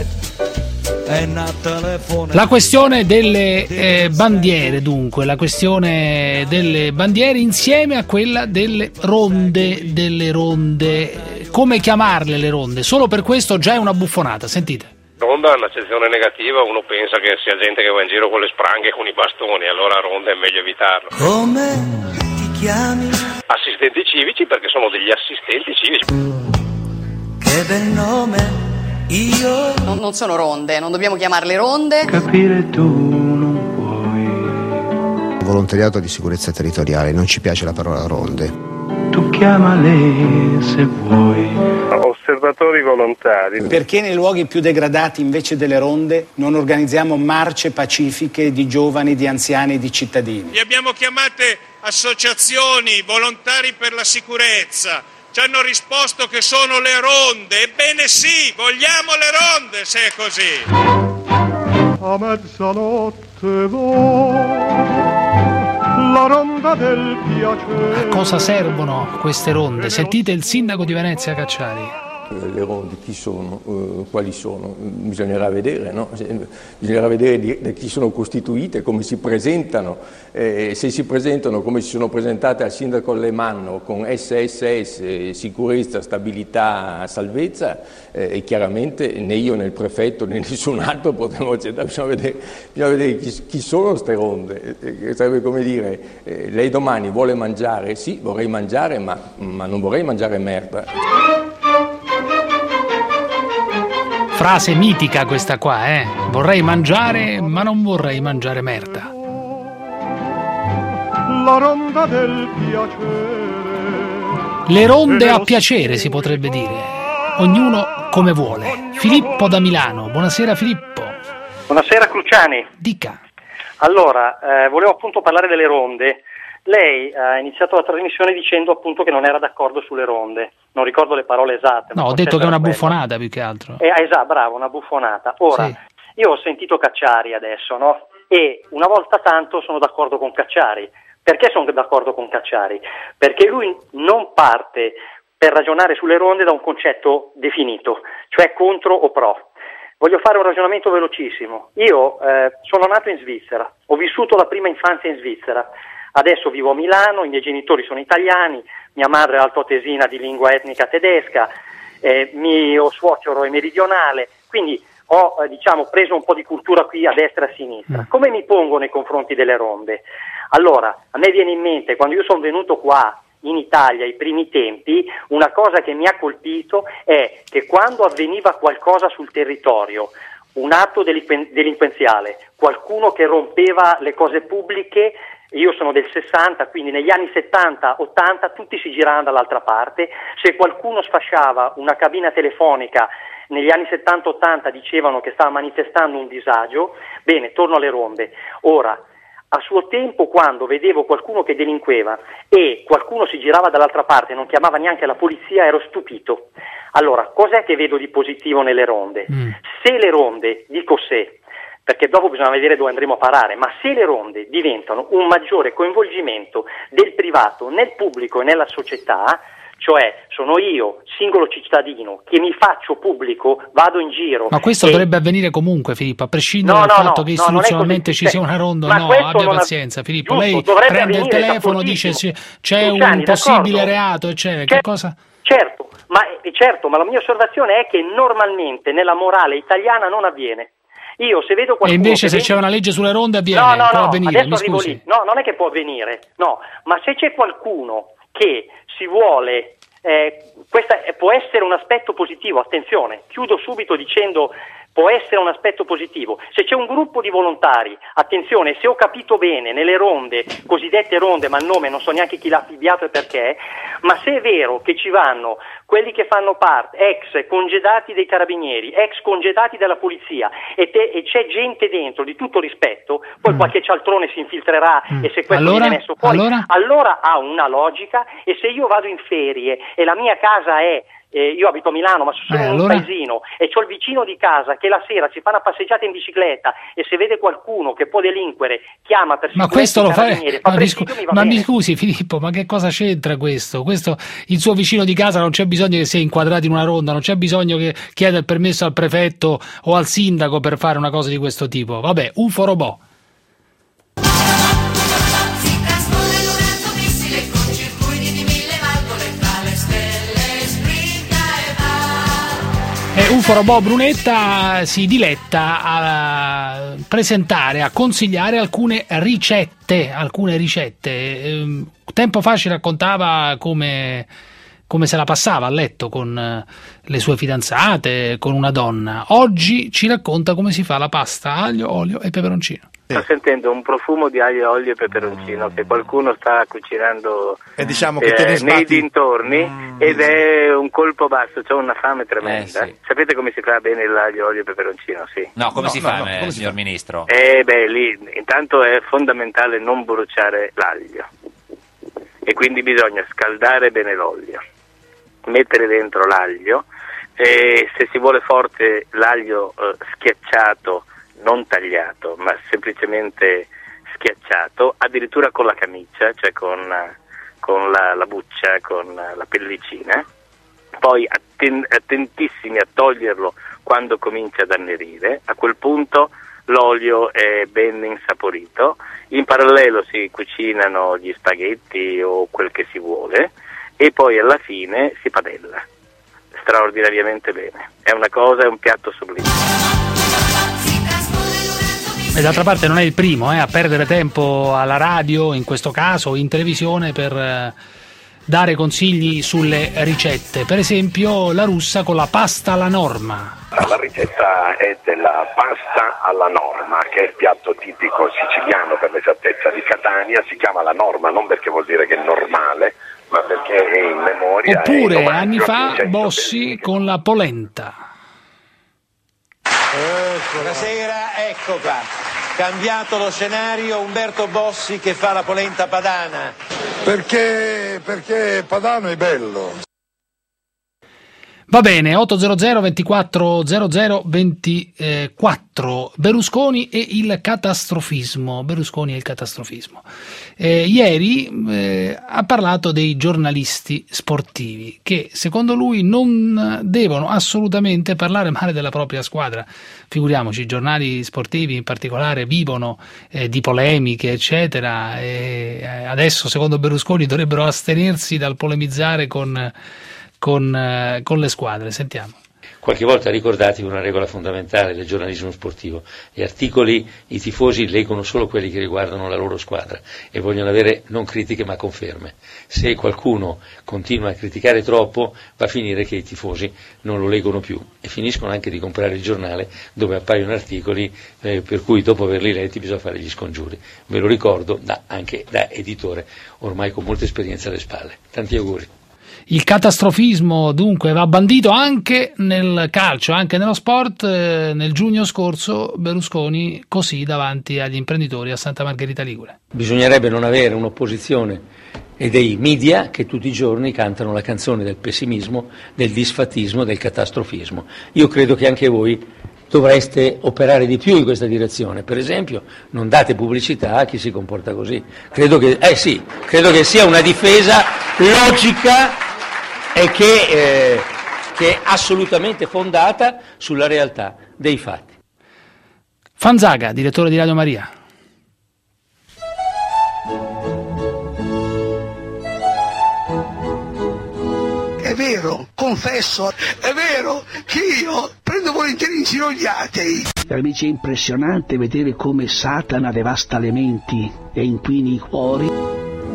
la questione delle bandiere, dunque, la questione delle bandiere insieme a quella delle ronde, come chiamarle le ronde? Solo per questo già è una buffonata, sentite. Ronda è un'accezione negativa, uno pensa che sia gente che va in giro con le spranghe e con i bastoni, allora ronda è meglio evitarlo. Come ti chiami? Assistenti civici, perché sono degli assistenti civici. Che bel nome. Io non sono ronde, non dobbiamo chiamarle ronde. Capire tu non puoi. Volontariato di sicurezza territoriale, non ci piace la parola ronde. Tu chiamale se vuoi. Osservatori volontari. Perché nei luoghi più degradati invece delle ronde non organizziamo marce pacifiche di giovani, di anziani, di cittadini? Li abbiamo chiamate associazioni, volontari per la sicurezza. Ci hanno risposto che sono le ronde. Ebbene sì, vogliamo le ronde se è così. A mezzanotte la ronda del piacere. A cosa servono queste ronde? Sentite il sindaco di Venezia Cacciari. Le ronde chi sono, quali sono, bisognerà vedere, no? Bisognerà vedere da chi sono costituite, come si presentano, se si presentano come si sono presentate al sindaco Alemanno con SSS, sicurezza, stabilità, salvezza, e chiaramente né io né il prefetto né nessun altro potremo accettare, bisogna vedere chi sono queste ronde, sarebbe come dire, lei domani vuole mangiare, sì vorrei mangiare ma non vorrei mangiare merda. Frase mitica questa qua, vorrei mangiare ma non vorrei mangiare merda. La ronda del piacere. Le ronde a piacere si potrebbe dire, ognuno come vuole. Filippo da Milano, buonasera Filippo. Buonasera Cruciani. Dica. Allora, volevo appunto parlare delle ronde. Lei ha iniziato la trasmissione dicendo appunto che non era d'accordo sulle ronde, non ricordo le parole esatte. No, ho detto che è una buffonata più che altro. Esatto, bravo, una buffonata. Ora, sì. Io ho sentito Cacciari adesso, no? E una volta tanto sono d'accordo con Cacciari. Perché sono d'accordo con Cacciari? Perché lui non parte per ragionare sulle ronde da un concetto definito, cioè contro o pro. Voglio fare un ragionamento velocissimo. Io sono nato in Svizzera, ho vissuto la prima infanzia in Svizzera. Adesso vivo a Milano, i miei genitori sono italiani, mia madre è altoatesina di lingua etnica tedesca, mio suocero è meridionale, quindi ho preso un po' di cultura qui a destra e a sinistra. Come mi pongo nei confronti delle ronde? Allora, a me viene in mente, quando io sono venuto qua in Italia ai primi tempi, una cosa che mi ha colpito è che quando avveniva qualcosa sul territorio, un atto delinquenziale, qualcuno che rompeva le cose pubbliche, io sono del 60, quindi negli anni 70-80 tutti si giravano dall'altra parte, se qualcuno sfasciava una cabina telefonica negli anni 70-80 dicevano che stava manifestando un disagio, bene, torno alle ronde. Ora, A suo tempo, quando vedevo qualcuno che delinqueva e qualcuno si girava dall'altra parte e non chiamava neanche la polizia, ero stupito. Allora, cos'è che vedo di positivo nelle ronde? Se le ronde, dico se, perché dopo bisogna vedere dove andremo a parare, ma se le ronde diventano un maggiore coinvolgimento del privato nel pubblico e nella società, cioè sono io, singolo cittadino, che mi faccio pubblico, vado in giro. Ma questo dovrebbe avvenire comunque, Filippo, a prescindere dal fatto che istituzionalmente ci sia una ronda, abbia pazienza, Filippo. Giusto, lei prende il telefono, dice c'è un possibile reato, che cosa? Certo, ma la mia osservazione è che normalmente nella morale italiana non avviene. Io se vedo qualcuno e invece se c'è una legge sulle ronde avviene, può avvenire, adesso arrivo lì. No, non è che può avvenire, no, ma se c'è qualcuno che si vuole, questo può essere un aspetto positivo, attenzione, chiudo subito dicendo può essere un aspetto positivo. Se c'è un gruppo di volontari, attenzione, se ho capito bene, nelle ronde, cosiddette ronde, ma il nome non so neanche chi l'ha affibbiato e perché, ma se è vero che ci vanno quelli che fanno parte, ex congedati dei carabinieri, ex congedati della polizia, e c'è gente dentro di tutto rispetto, poi qualche cialtrone si infiltrerà e se questo viene messo fuori, allora ha una logica, e se io vado in ferie e la mia casa è io abito a Milano ma sono in un paesino e c'ho il vicino di casa che la sera si fa una passeggiata in bicicletta e se vede qualcuno che può delinquere chiama per ma questo lo fa mi scusi Filippo, ma che cosa c'entra questo? Il suo vicino di casa non c'è bisogno che sia inquadrato in una ronda, non c'è bisogno che chieda il permesso al prefetto o al sindaco per fare una cosa di questo tipo. Vabbè, UFO robot. UFO Robot Brunetta si diletta a presentare, a consigliare alcune ricette. Tempo fa ci raccontava come se la passava a letto con le sue fidanzate, con una donna. Oggi ci racconta come si fa la pasta aglio, olio e peperoncino. Sto sentendo un profumo di aglio, olio e peperoncino che qualcuno sta cucinando diciamo che nei dintorni ed è un colpo basso, c'ho una fame tremenda. Sì. Sapete come si fa bene l'aglio, olio e peperoncino? Sì. No, come si fa, signor Ministro? Lì intanto è fondamentale non bruciare l'aglio e quindi bisogna scaldare bene l'olio, mettere dentro l'aglio e se si vuole forte l'aglio schiacciato, non tagliato, ma semplicemente schiacciato, addirittura con la camicia, cioè con la buccia, con la pellicina. Poi attentissimi a toglierlo quando comincia ad annerire. A quel punto l'olio è ben insaporito. In parallelo si cucinano gli spaghetti o quel che si vuole e poi alla fine si padella. Straordinariamente bene. È un piatto sublime. E d'altra parte non è il primo a perdere tempo alla radio, in questo caso, in televisione, per dare consigli sulle ricette. Per esempio la russa con la pasta alla norma. La ricetta è della pasta alla norma, che è il piatto tipico siciliano, per l'esattezza, di Catania. Si chiama la norma non perché vuol dire che è normale, ma perché è in memoria. Oppure anni fa Bossi con la polenta. Buonasera, ecco qua. Cambiato lo scenario, Umberto Bossi che fa la polenta padana. Perché padano è bello. Va bene, 800 24 00 24. Berlusconi e il catastrofismo. Ieri ha parlato dei giornalisti sportivi che secondo lui non devono assolutamente parlare male della propria squadra. Figuriamoci, i giornali sportivi in particolare vivono di polemiche eccetera e adesso secondo Berlusconi dovrebbero astenersi dal polemizzare con le squadre. Sentiamo. Qualche volta ricordatevi una regola fondamentale del giornalismo sportivo: gli articoli, i tifosi leggono solo quelli che riguardano la loro squadra e vogliono avere non critiche ma conferme. Se qualcuno continua a criticare troppo va a finire che i tifosi non lo leggono più e finiscono anche di comprare il giornale dove appaiono articoli per cui dopo averli letti bisogna fare gli scongiuri. Ve lo ricordo anche da editore ormai con molta esperienza alle spalle. Tanti auguri. Il catastrofismo dunque va bandito anche nel calcio, anche nello sport. Nel giugno scorso Berlusconi così davanti agli imprenditori a Santa Margherita Ligure. Bisognerebbe non avere un'opposizione e dei media che tutti i giorni cantano la canzone del pessimismo, del disfattismo, del catastrofismo. Io credo che anche voi dovreste operare di più in questa direzione. Per esempio, non date pubblicità a chi si comporta così. Credo che sia una difesa logica e che è assolutamente fondata sulla realtà dei fatti. Fanzaga, direttore di Radio Maria. È vero, confesso, è vero che io prendo volentieri in giro gli atei. Amici, è impressionante vedere come Satana devasta le menti e inquini i cuori.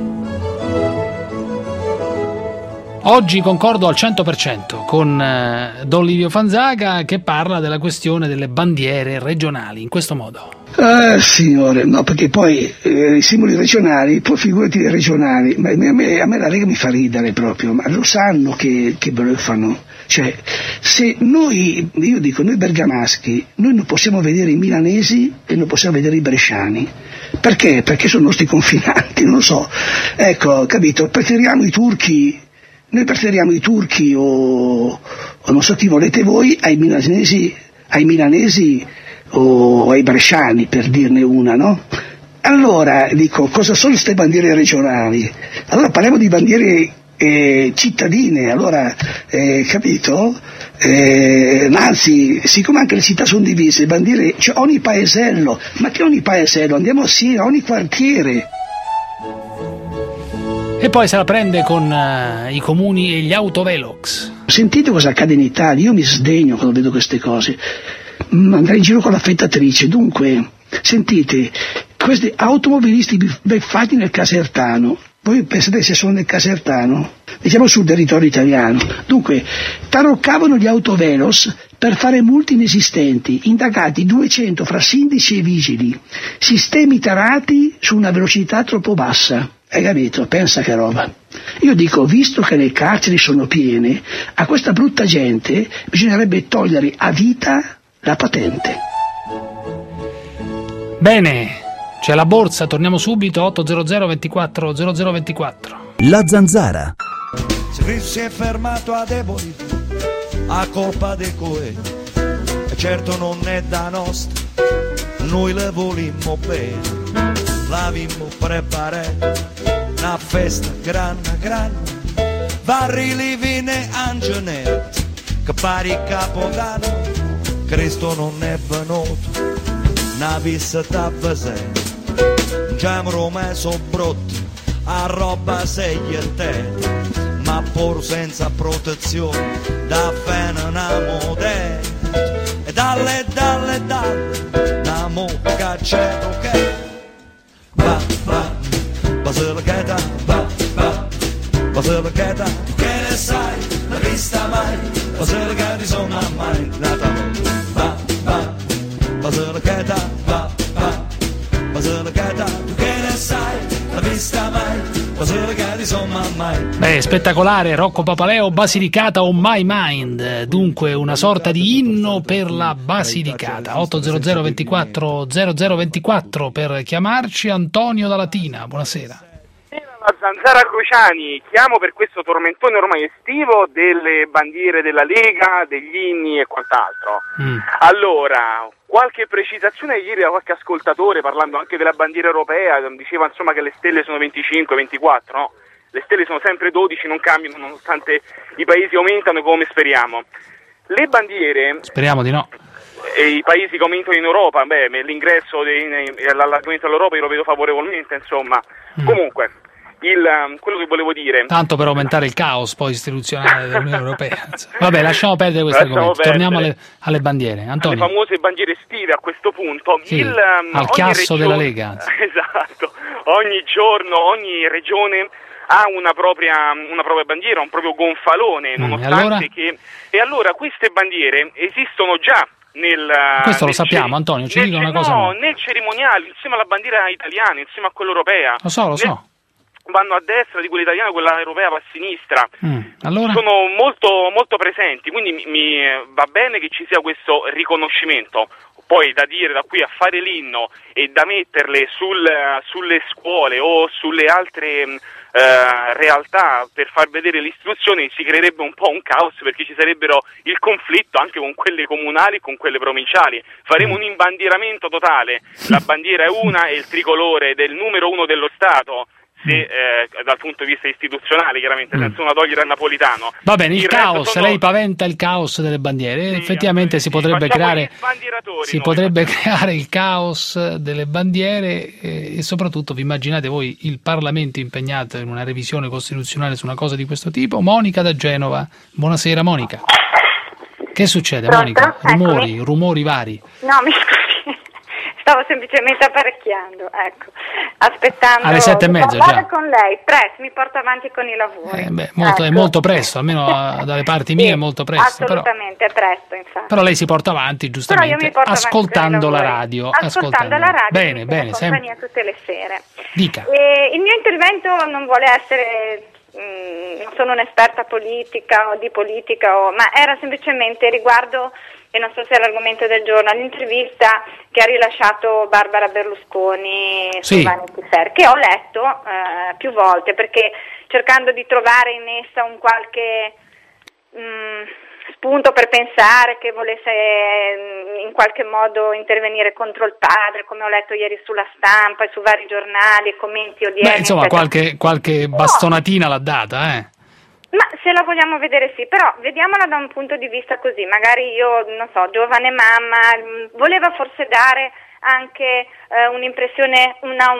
Oggi concordo al 100% con Don Livio Fanzaga, che parla della questione delle bandiere regionali in questo modo. Signore, no, perché poi i simboli regionali, poi figurati i regionali, ma a me la Lega mi fa ridere proprio, ma lo sanno che blöffano. Cioè, se noi bergamaschi, noi non possiamo vedere i milanesi e non possiamo vedere i bresciani. Perché? Perché sono nostri confinanti, non lo so. Ecco, capito, preferiamo i turchi. Noi preferiamo i turchi o non so chi volete voi ai milanesi o ai bresciani, per dirne una, no? Allora, dico, cosa sono queste bandiere regionali? Allora parliamo di bandiere cittadine, allora, capito? Anzi, siccome anche le città sono divise, bandiere, cioè ogni paesello, ma che ogni paesello? Andiamo assieme a ogni quartiere. E poi se la prende con i comuni e gli autovelox. Sentite cosa accade in Italia, io mi sdegno quando vedo queste cose. Andare in giro con l'affettatrice, dunque, sentite, questi automobilisti beffati nel Casertano, voi pensate se sono nel Casertano? Diciamo sul territorio italiano. Dunque, taroccavano gli autovelos per fare multe inesistenti, indagati 200 fra sindaci e vigili, sistemi tarati su una velocità troppo bassa. Hai capito? Pensa che roba. Io dico, visto che le carceri sono piene, a questa brutta gente bisognerebbe togliere a vita la patente. Bene, c'è la borsa, torniamo subito, 800 24 0024. La Zanzara. Se si è fermato a deboli, a colpa dei coe, e certo non è da nostra, noi le volimmo bene. L'avimmo preparato una festa grande, vari livine angenetti, che pari capodanno, Cristo non è venuto, una visita presente, non ci abbiamo messo brutti, a roba sei e te, ma pur senza protezione, da fene una modella, e dalle, una mucca c'è che Basilicata, Basilicata, tu che ne sai, l'hai vista mai, Basilicata sono mai nata, Basilicata, Basilicata, tu che ne sai, l'hai vista mai, Basilicata sono mai. Beh, spettacolare, Rocco Papaleo, Basilicata on my mind, dunque una sorta di inno per la Basilicata. 800 24 0024 per chiamarci. Antonio da Latina, buonasera. La Zanzara Cruciani, chiamo per questo tormentone ormai estivo delle bandiere della Lega, degli inni e quant'altro. Allora, qualche precisazione ieri da qualche ascoltatore, parlando anche della bandiera europea, diceva insomma che le stelle sono 25, 24, no? Le stelle sono sempre 12, non cambiano nonostante i paesi aumentano come speriamo. Le bandiere... Speriamo di no. E i paesi che aumentano in Europa, l'ingresso all'allargamento dell'Europa io lo vedo favorevolmente, insomma. Comunque... quello che volevo dire, tanto per aumentare il caos poi istituzionale dell'Unione Europea. Vabbè, lasciamo perdere questo argomento, torniamo alle bandiere. Antonio. Alle famose bandiere estive a questo punto. Sì, al chiasso della Lega. Esatto, ogni giorno, ogni regione ha una propria bandiera, un proprio gonfalone, nonostante e allora queste bandiere esistono già questo lo sappiamo, Antonio, ci dica una cosa. No, nel cerimoniale, insieme alla bandiera italiana, insieme a quella europea. Lo so. vanno a destra, di quella italiana, quella europea va a sinistra. Allora? Sono molto, molto presenti, quindi mi va bene che ci sia questo riconoscimento. Poi da dire da qui a fare l'inno e da metterle sulle scuole o sulle altre realtà per far vedere l'istruzione, si creerebbe un po' un caos, perché ci sarebbero il conflitto anche con quelle comunali e con quelle provinciali. Faremo un imbandieramento totale, la bandiera è una e il tricolore del numero 1 dello Stato, se dal punto di vista istituzionale, chiaramente, senza una togliere a Napolitano. Va bene, il caos, lei paventa il caos delle bandiere, sì, effettivamente si potrebbe creare il caos delle bandiere e soprattutto vi immaginate voi il Parlamento impegnato in una revisione costituzionale su una cosa di questo tipo. Monica da Genova, buonasera Monica. Che succede? Pronto? Monica? Rumori vari. No, mi scusi. Stavo semplicemente apparecchiando, ecco, aspettando alle 7:30 già. Con lei, presto, mi porto avanti con i lavori. È molto presto, almeno dalle parti mie è molto presto. Assolutamente, è presto, infatti. Però lei si porta avanti, giustamente, ascoltando la radio. Ascoltando la radio, bene, compagnia tutte le sere. Dica. Il mio intervento non vuole essere... non sono un'esperta politica ma era semplicemente riguardo, e non so se è l'argomento del giorno, l'intervista che ha rilasciato Barbara Berlusconi su Vanity Fair, che ho letto più volte, perché cercando di trovare in essa un qualche spunto per pensare che volesse in qualche modo intervenire contro il padre, come ho letto ieri sulla stampa e su vari giornali, commenti odierni. Insomma, qualche bastonatina l'ha data, Ma se la vogliamo vedere sì, però vediamola da un punto di vista così, magari io, non so, giovane mamma, voleva forse dare anche un'impressione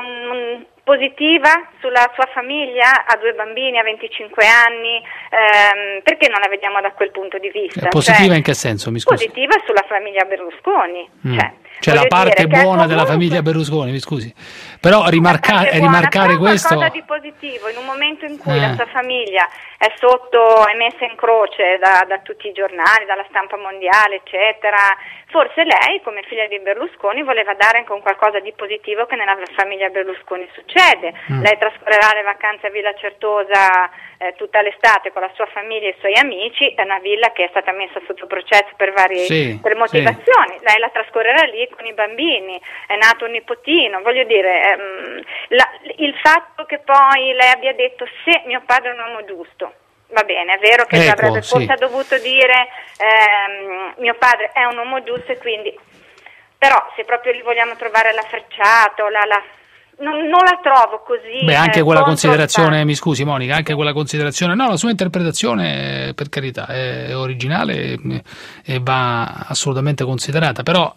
positiva sulla sua famiglia, ha 2 bambini, ha 25 anni, perché non la vediamo da quel punto di vista? Positiva in che senso, mi scusi? Positiva sulla famiglia Berlusconi, cioè la parte buona della famiglia Berlusconi, mi scusi. Però rimarcare questo... qualcosa di positivo, in un momento in cui la sua famiglia è messa in croce da tutti i giornali, dalla stampa mondiale, eccetera, forse lei, come figlia di Berlusconi, voleva dare anche un qualcosa di positivo che nella famiglia Berlusconi succede. Lei trascorrerà le vacanze a Villa Certosa tutta l'estate con la sua famiglia e i suoi amici, è una villa che è stata messa sotto processo per per motivazioni, lei la trascorrerà lì con i bambini, è nato un nipotino, voglio dire, il fatto che poi lei abbia detto se mio padre è un uomo giusto, va bene, è vero che avrebbe forse dovuto dire mio padre è un uomo giusto, e quindi, però se proprio li vogliamo trovare la frecciata o non la trovo così. Anche quella considerazione, mi scusi Monica, anche quella considerazione, no, la sua interpretazione per carità è originale e va assolutamente considerata, però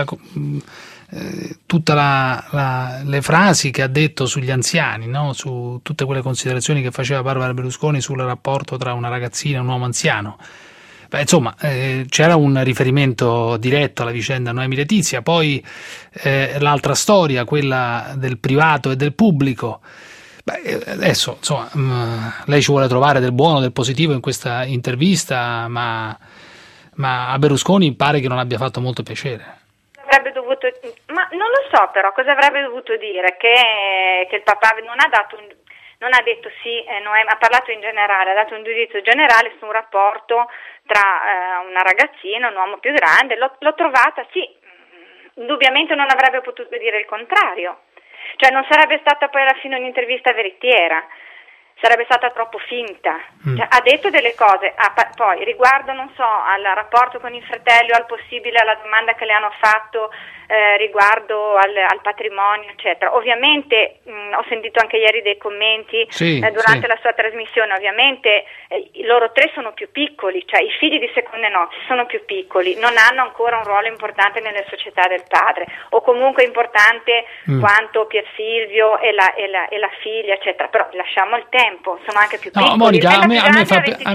tutte le frasi che ha detto sugli anziani, no? Su tutte quelle considerazioni che faceva Barbara Berlusconi sul rapporto tra una ragazzina e un uomo anziano, insomma, c'era un riferimento diretto alla vicenda Noemi Letizia, poi l'altra storia, quella del privato e del pubblico. Adesso, insomma, lei ci vuole trovare del buono, del positivo in questa intervista, ma a Berlusconi pare che non abbia fatto molto piacere. Avrebbe dovuto, ma non lo so però, cosa avrebbe dovuto dire? Che il papà non ha detto sì, Noemi, ha parlato in generale, ha dato un giudizio generale su un rapporto tra una ragazzina e un uomo più grande, l'ho trovata, sì, indubbiamente non avrebbe potuto dire il contrario, cioè non sarebbe stata poi alla fine un'intervista veritiera, sarebbe stata troppo finta, cioè, ha detto delle cose, poi riguardo, non so, al rapporto con i fratelli o alla domanda che le hanno fatto riguardo al patrimonio, eccetera. Ovviamente ho sentito anche ieri dei commenti durante la sua trasmissione, ovviamente loro 3 sono più piccoli, cioè i figli di seconde nozze sono più piccoli, non hanno ancora un ruolo importante nelle società del padre, o comunque importante quanto Pier Silvio e la figlia, eccetera, però lasciamo il tempo, sono anche più piccoli. No, Monica, a me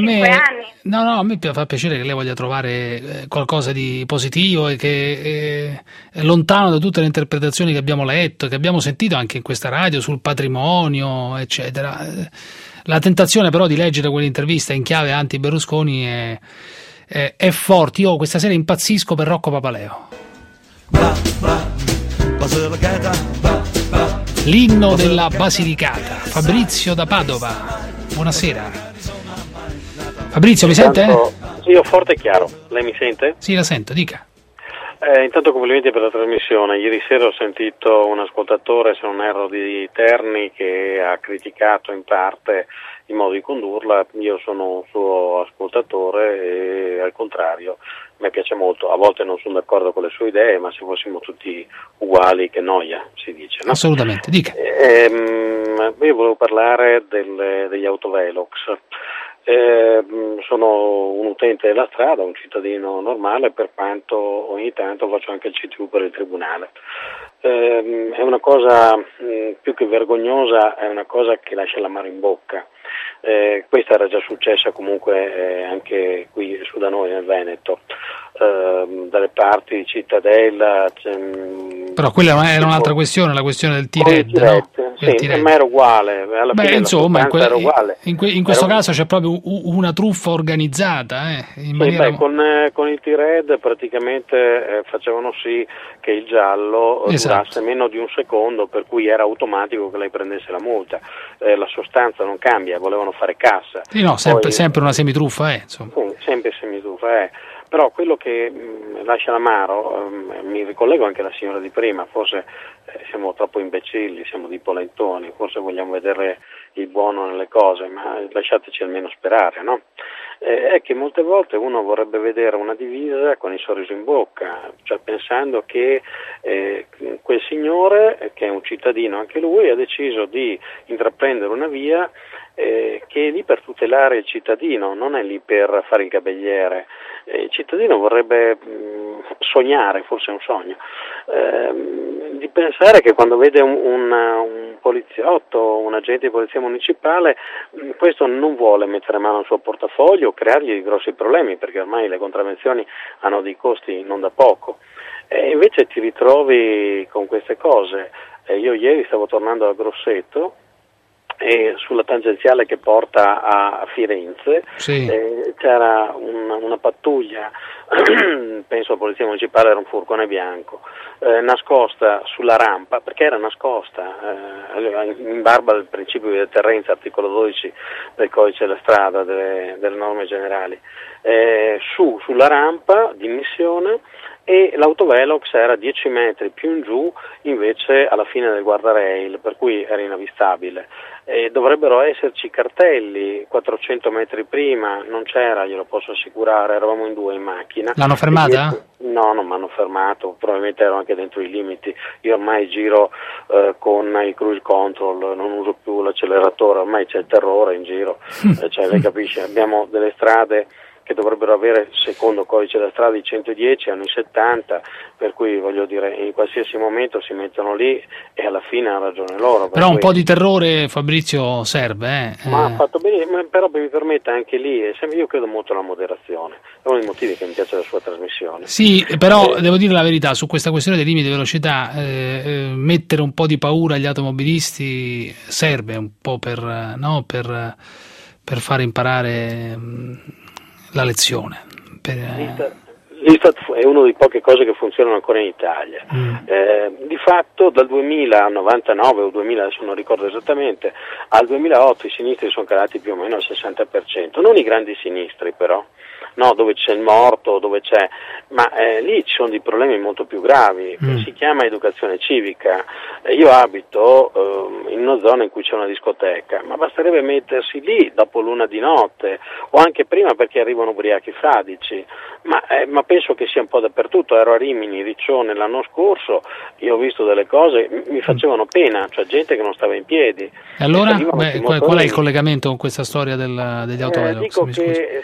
fa piacere che lei voglia trovare qualcosa di positivo e che è lontano da tutte le interpretazioni che abbiamo letto, che abbiamo sentito anche in questa radio sul patrimonio, eccetera. La tentazione però di leggere quell'intervista in chiave anti-Berlusconi è forte. Io questa sera impazzisco per Rocco Papaleo. L'inno della Basilicata. Fabrizio da Padova. Buonasera. Fabrizio, mi sente? Sì, io forte e chiaro. Lei mi sente? Sì, la sento, dica. Intanto complimenti per la trasmissione. Ieri sera ho sentito un ascoltatore, se non erro di Terni, che ha criticato in parte il modo di condurla. Io sono un suo ascoltatore e al contrario mi piace molto. A volte non sono d'accordo con le sue idee, ma se fossimo tutti uguali che noia, si dice, no? Assolutamente, dica. Io volevo parlare degli autovelox. Sono un utente della strada, un cittadino normale, per quanto ogni tanto faccio anche il CTU per il tribunale. È una cosa più che vergognosa, è una cosa che lascia l'amaro in bocca. Questa era già successa comunque anche qui su da noi nel Veneto, dalle parti di Cittadella. Però quella era un'altra questione, la questione del T-Red, no? Sì, ma era uguale. Alla fine insomma, era uguale. In questo caso c'è proprio una truffa organizzata. Con il T-Red praticamente facevano sì che il giallo durasse meno di un secondo, per cui era automatico che lei prendesse la multa. La sostanza non cambia, volevano fare cassa. Sì, no, sempre una semitruffa, insomma. Sempre semitruffa, Però quello che lascia l'amaro, mi ricollego anche alla signora di prima, forse siamo troppo imbecilli, siamo di polentoni, forse vogliamo vedere il buono nelle cose, ma lasciateci almeno sperare, no? È che molte volte uno vorrebbe vedere una divisa con il sorriso in bocca, cioè pensando che quel signore, che è un cittadino anche lui, ha deciso di intraprendere una via che è lì per tutelare il cittadino, non è lì per fare il gabelliere. Il cittadino vorrebbe sognare, forse è un sogno, di pensare che quando vede un poliziotto, un agente di polizia municipale, questo non vuole mettere mano al suo portafoglio o creargli grossi problemi, perché ormai le contravvenzioni hanno dei costi non da poco. E invece ti ritrovi con queste cose. Io ieri stavo tornando a Grosseto, e sulla tangenziale che porta a Firenze c'era una pattuglia, penso la polizia municipale, era un furgone bianco, nascosta sulla rampa, perché era nascosta, in barba del principio di deterrenza, articolo 12 del codice della strada, delle norme generali, sulla rampa di missione, e l'autovelox era 10 metri più in giù, invece alla fine del guardrail, per cui era inavvistabile. Dovrebbero esserci cartelli 400 metri prima, non c'era, glielo posso assicurare, eravamo in due in macchina. L'hanno fermata? No, non mi hanno fermato, probabilmente ero anche dentro i limiti. Io ormai giro con il cruise control, non uso più l'acceleratore, ormai c'è il terrore in giro, cioè lei capisce, abbiamo delle strade che dovrebbero avere, secondo codice della strada, i 110, hanno i 70, per cui voglio dire, in qualsiasi momento si mettono lì e alla fine hanno ragione loro. Però un po' di terrore, Fabrizio, serve. Ma ha fatto bene, però mi permetta anche lì, io credo molto alla moderazione, è uno dei motivi che mi piace la sua trasmissione. Sì, però devo dire la verità, su questa questione dei limiti di velocità, mettere un po' di paura agli automobilisti serve un po' per fare imparare la lezione. L'Istat è una delle poche cose che funzionano ancora in Italia. Di fatto dal 1999 o 2000, adesso non ricordo esattamente, al 2008 i sinistri sono calati più o meno al 60%, non i grandi sinistri però, no, dove c'è il morto, dove c'è, ma lì ci sono dei problemi molto più gravi, si chiama educazione civica. Io abito in una zona in cui c'è una discoteca, ma basterebbe mettersi lì dopo l'una di notte o anche prima, perché arrivano ubriachi fradici, ma penso che sia un po' dappertutto. Ero a Rimini, Riccione l'anno scorso, io ho visto delle cose, mi facevano pena, cioè gente che non stava in piedi. E allora, qual è il collegamento con questa storia degli autovelox? Dico che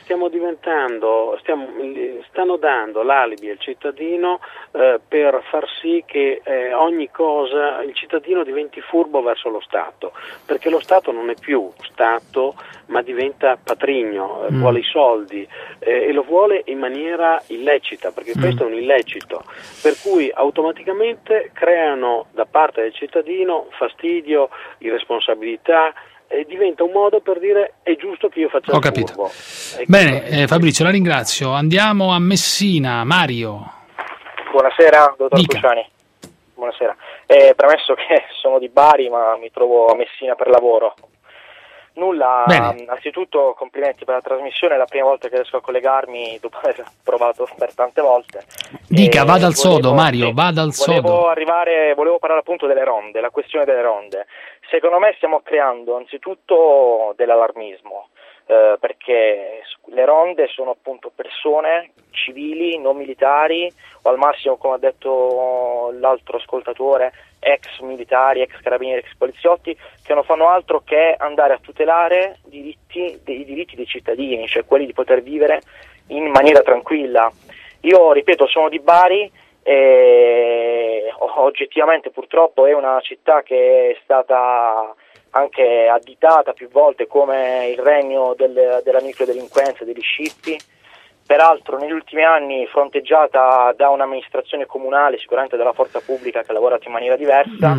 stanno dando l'alibi al cittadino per far sì che ogni cosa, il cittadino diventi furbo verso lo Stato, perché lo Stato non è più Stato, ma diventa patrigno, vuole i soldi e lo vuole in maniera illecita, perché questo è un illecito, per cui automaticamente creano da parte del cittadino fastidio, irresponsabilità, e diventa un modo per dire è giusto che io faccia il furbo. Bene, Fabrizio, la ringrazio. Andiamo a Messina. Mario. Buonasera, dottor Cruciani. Buonasera. Premesso che sono di Bari ma mi trovo a Messina per lavoro. Nulla, innanzitutto complimenti per la trasmissione, è la prima volta che riesco a collegarmi dopo aver provato per tante volte. Dica, vada al sodo, Mario, vada al sodo. Volevo parlare appunto delle ronde, la questione delle ronde. Secondo me stiamo creando anzitutto dell'allarmismo, perché le ronde sono appunto persone civili, non militari, o al massimo, come ha detto l'altro ascoltatore, ex militari, ex carabinieri, ex poliziotti, che non fanno altro che andare a tutelare i diritti dei cittadini, cioè quelli di poter vivere in maniera tranquilla. Io ripeto, sono di Bari e oggettivamente purtroppo è una città che è stata anche additata più volte come il regno della microdelinquenza, degli scippi, peraltro negli ultimi anni fronteggiata da un'amministrazione comunale, sicuramente dalla forza pubblica che ha lavorato in maniera diversa,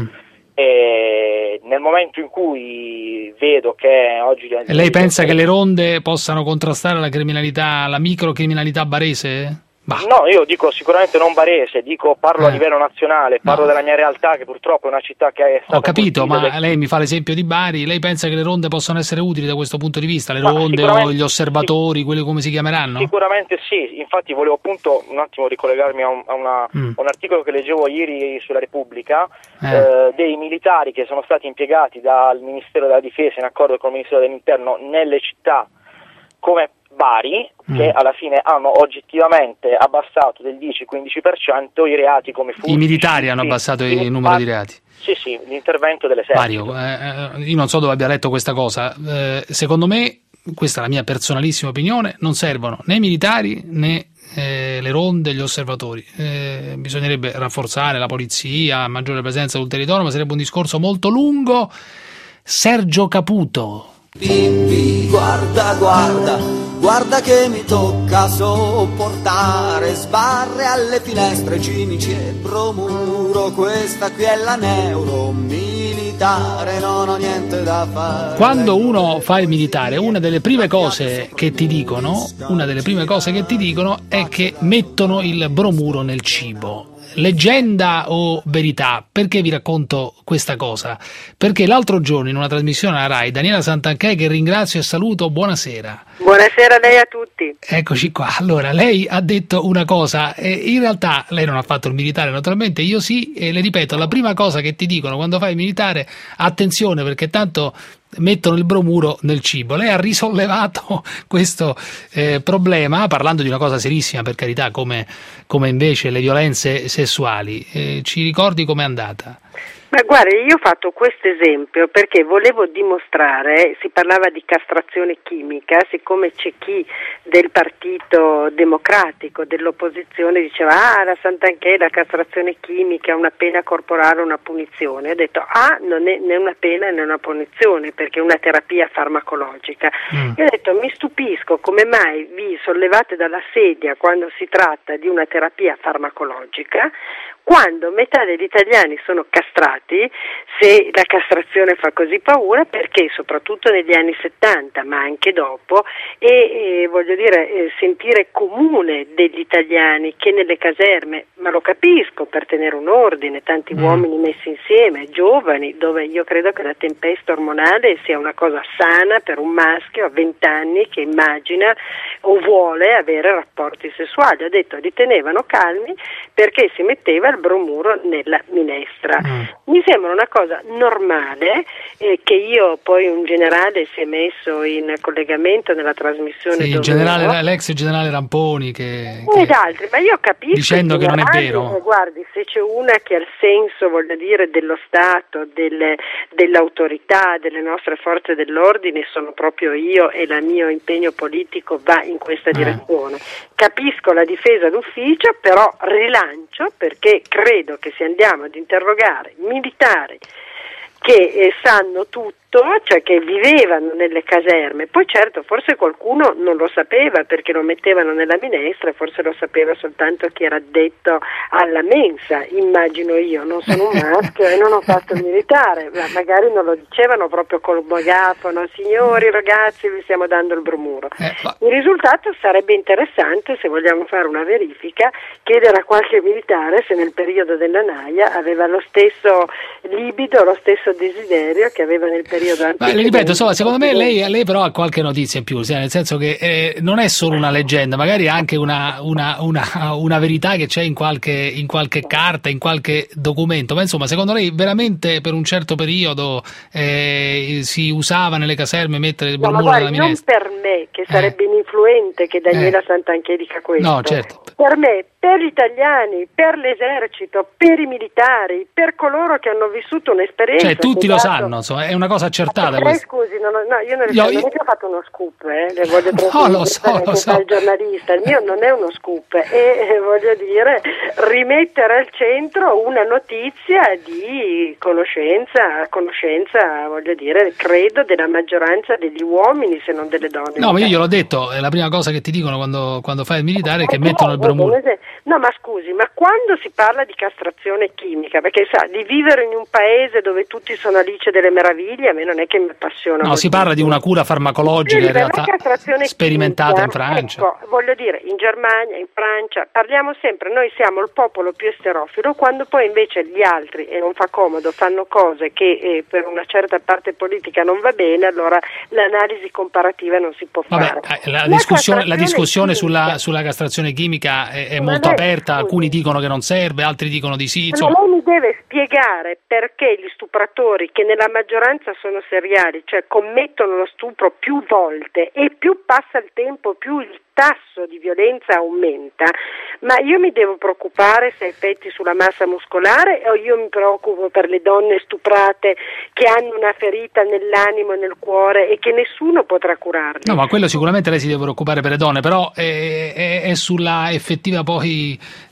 e nel momento in cui vedo che oggi... E lei pensa che le ronde possano contrastare la criminalità, la microcriminalità barese? Bah. No, io dico sicuramente non barese, parlo a livello nazionale, parlo della mia realtà, che purtroppo è una città che è stata... Ho capito, ma lei mi fa l'esempio di Bari, lei pensa che le ronde possano essere utili da questo punto di vista? Le ronde o gli osservatori, quelli come si chiameranno? Sicuramente sì, infatti volevo appunto un attimo ricollegarmi a un articolo che leggevo ieri sulla Repubblica, dei militari che sono stati impiegati dal Ministero della Difesa in accordo con il Ministero dell'Interno nelle città come Bari, che alla fine hanno oggettivamente abbassato del 10-15% i reati come furti. I militari hanno abbassato il numero di reati. Sì, l'intervento dell'esercito. Mario, io non so dove abbia letto questa cosa. Secondo me, questa è la mia personalissima opinione, non servono né i militari né le ronde, gli osservatori. Bisognerebbe rafforzare la polizia, maggiore presenza sul territorio, ma sarebbe un discorso molto lungo. Sergio Caputo. Pippi, guarda che mi tocca sopportare sbarre alle finestre, cimici e bromuro, questa qui è la neuro militare, non ho niente da fare. Quando uno fa il militare, una delle prime cose che ti dicono è che mettono il bromuro nel cibo. Leggenda o verità? Perché vi racconto questa cosa? Perché l'altro giorno in una trasmissione alla Rai, Daniela Santanchè, che ringrazio e saluto, buonasera. Buonasera a lei, a tutti. Eccoci qua. Allora, lei ha detto una cosa, in realtà lei non ha fatto il militare naturalmente, io sì, e le ripeto, la prima cosa che ti dicono quando fai il militare, attenzione perché tanto mettono il bromuro nel cibo. Lei ha risollevato questo problema parlando di una cosa serissima, per carità, come invece le violenze sessuali. Ci ricordi com'è andata? Ma guarda, io ho fatto questo esempio perché volevo dimostrare, si parlava di castrazione chimica, siccome c'è chi del Partito Democratico, dell'opposizione, diceva la Santanchè, la castrazione chimica è una pena corporale, una punizione. Ho detto non è né una pena né una punizione perché è una terapia farmacologica. Io ho detto mi stupisco come mai vi sollevate dalla sedia quando si tratta di una terapia farmacologica, quando metà degli italiani sono castrati, se la castrazione fa così paura, perché soprattutto negli anni 70, ma anche dopo, voglio dire, sentire comune degli italiani che nelle caserme, ma lo capisco, per tenere un ordine, tanti uomini messi insieme, giovani, dove io credo che la tempesta ormonale sia una cosa sana per un maschio a 20 anni che immagina o vuole avere rapporti sessuali. Ho detto li tenevano calmi perché si metteva il bromuro nella minestra. Mi sembra una cosa normale che io poi un generale si è messo in collegamento nella trasmissione l'ex generale Ramponi ed altri, ma io capisco dicendo che non è vero. Guardi, se c'è una che ha il senso, voglio dire, dello Stato, dell'autorità, delle nostre forze dell'ordine, sono proprio io, e il mio impegno politico va in questa direzione. Capisco la difesa d'ufficio, però rilancio perché credo che se andiamo ad interrogare militari che sanno tutto, saputo, cioè che vivevano nelle caserme. Poi certo, forse qualcuno non lo sapeva perché lo mettevano nella minestra, forse lo sapeva soltanto chi era addetto alla mensa, immagino io, non sono un maschio e non ho fatto il militare, ma magari non lo dicevano proprio col megafono, signori ragazzi vi stiamo dando il bromuro. Il risultato sarebbe interessante, se vogliamo fare una verifica, chiedere a qualche militare se nel periodo della Naia aveva lo stesso libido, lo stesso desiderio che aveva nel periodo Ma le ripeto, secondo me lei però ha qualche notizia in più, nel senso che non è solo una leggenda, magari è anche una verità che c'è in qualche carta, in qualche documento, ma insomma secondo lei veramente per un certo periodo si usava nelle caserme mettere il bromuro nella minestra? Non per me, che sarebbe ininfluente che Daniela Santanchè dica questo. No, certo. Per me, per gli italiani, per l'esercito, per i militari, per coloro che hanno vissuto un'esperienza. Cioè tutti lo sanno, insomma, è una cosa accertata. Scusi, io non è che ho fatto uno scoop, le voglio lo so. Il giornalista, il mio non è uno scoop, e voglio dire, rimettere al centro una notizia di conoscenza, voglio dire, credo della maggioranza degli uomini, se non delle donne. No, ma io gliel'ho detto, è la prima cosa che ti dicono quando fai il militare, che mettono il bromuro. No, ma scusi, ma quando si parla di castrazione chimica, perché sa, di vivere in un paese dove tutti sono Alice delle meraviglie, a me non è che mi appassiona. No, si parla di una cura farmacologica in realtà sperimentata in Francia. Ecco, voglio dire, in Germania, in Francia, parliamo sempre, noi siamo il popolo più esterofilo, quando poi invece gli altri, e non fa comodo, fanno cose che per una certa parte politica non va bene, allora l'analisi comparativa non si può fare. La discussione sulla castrazione chimica è molto aperta, alcuni dicono che non serve, altri dicono di sì. Ma lei mi deve spiegare perché gli stupratori, che nella maggioranza sono seriali, cioè commettono lo stupro più volte e più passa il tempo, più il tasso di violenza aumenta, ma io mi devo preoccupare se ha effetti sulla massa muscolare o io mi preoccupo per le donne stuprate che hanno una ferita nell'animo e nel cuore e che nessuno potrà curarli? No, ma quello sicuramente lei si deve preoccupare per le donne, però è sulla effettiva poi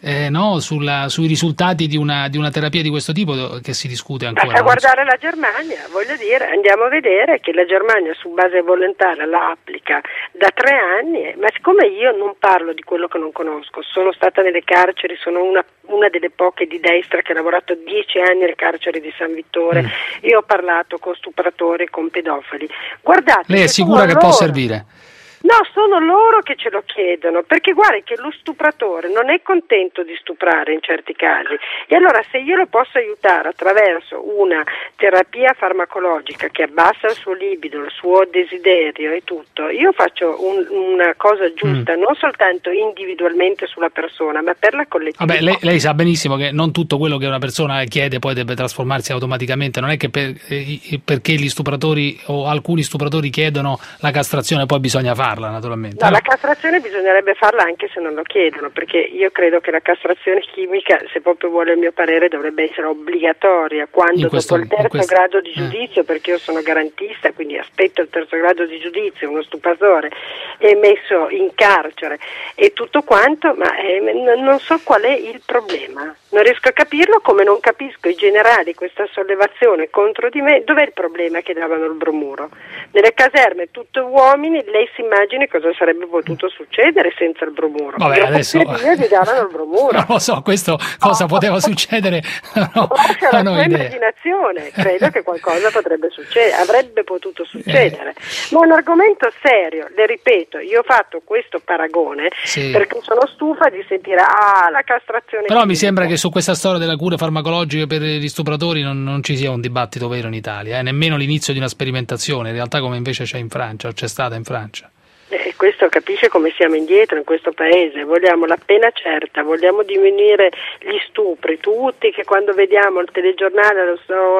sui risultati di una terapia di questo tipo che si discute ancora. Basta guardare la Germania, voglio dire, andiamo a vedere che la Germania su base volontaria la applica da 3 anni, ma siccome io non parlo di quello che non conosco, sono stata nelle carceri, sono una delle poche di destra che ha lavorato 10 anni nelle carceri di San Vittore, io ho parlato con stupratori, con pedofili. Guardate, lei è sicura che può servire? No, sono loro che ce lo chiedono, perché guarda che lo stupratore non è contento di stuprare in certi casi, e allora se io lo posso aiutare attraverso una terapia farmacologica che abbassa il suo libido, il suo desiderio e tutto, io faccio una cosa giusta, non soltanto individualmente sulla persona, ma per la collettività. Vabbè, lei sa benissimo che non tutto quello che una persona chiede poi deve trasformarsi automaticamente, non è che perché gli stupratori o alcuni stupratori chiedono la castrazione poi bisogna farla. Naturalmente. No, la castrazione bisognerebbe farla anche se non lo chiedono, perché io credo che la castrazione chimica, se proprio vuole il mio parere, dovrebbe essere obbligatoria quando dopo il terzo grado di giudizio, perché io sono garantista, quindi aspetto il terzo grado di giudizio, uno stupratore è messo in carcere e tutto quanto, ma non so qual è il problema, non riesco a capirlo, come non capisco i generali questa sollevazione contro di me. Dov'è il problema che davano il bromuro? Nelle caserme tutte uomini, lei si immagini cosa sarebbe potuto succedere senza il bromuro. Vabbè, adesso gli davano il bromuro. Non lo so, questo cosa poteva succedere, no, la sua immaginazione, credo che qualcosa potrebbe succedere, avrebbe potuto succedere. Ma è un argomento serio, le ripeto, io ho fatto questo paragone perché sono stufa di sentire la castrazione. Però mi sembra che su questa storia della cura farmacologica per gli stupratori non ci sia un dibattito vero in Italia, nemmeno l'inizio di una sperimentazione, in realtà come invece c'è in Francia, o c'è stata in Francia. Questo capisce come siamo indietro in questo paese, vogliamo la pena certa, vogliamo diminuire gli stupri, tutti che quando vediamo il telegiornale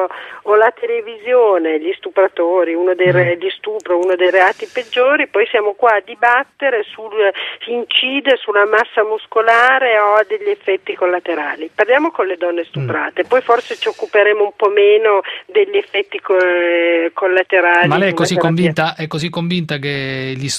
o la televisione, gli stupratori, di stupro, uno dei reati peggiori, poi siamo qua a dibattere incide sulla massa muscolare o ha degli effetti collaterali. Parliamo con le donne stuprate, poi forse ci occuperemo un po' meno degli effetti collaterali. Ma lei è così convinta che gli stupri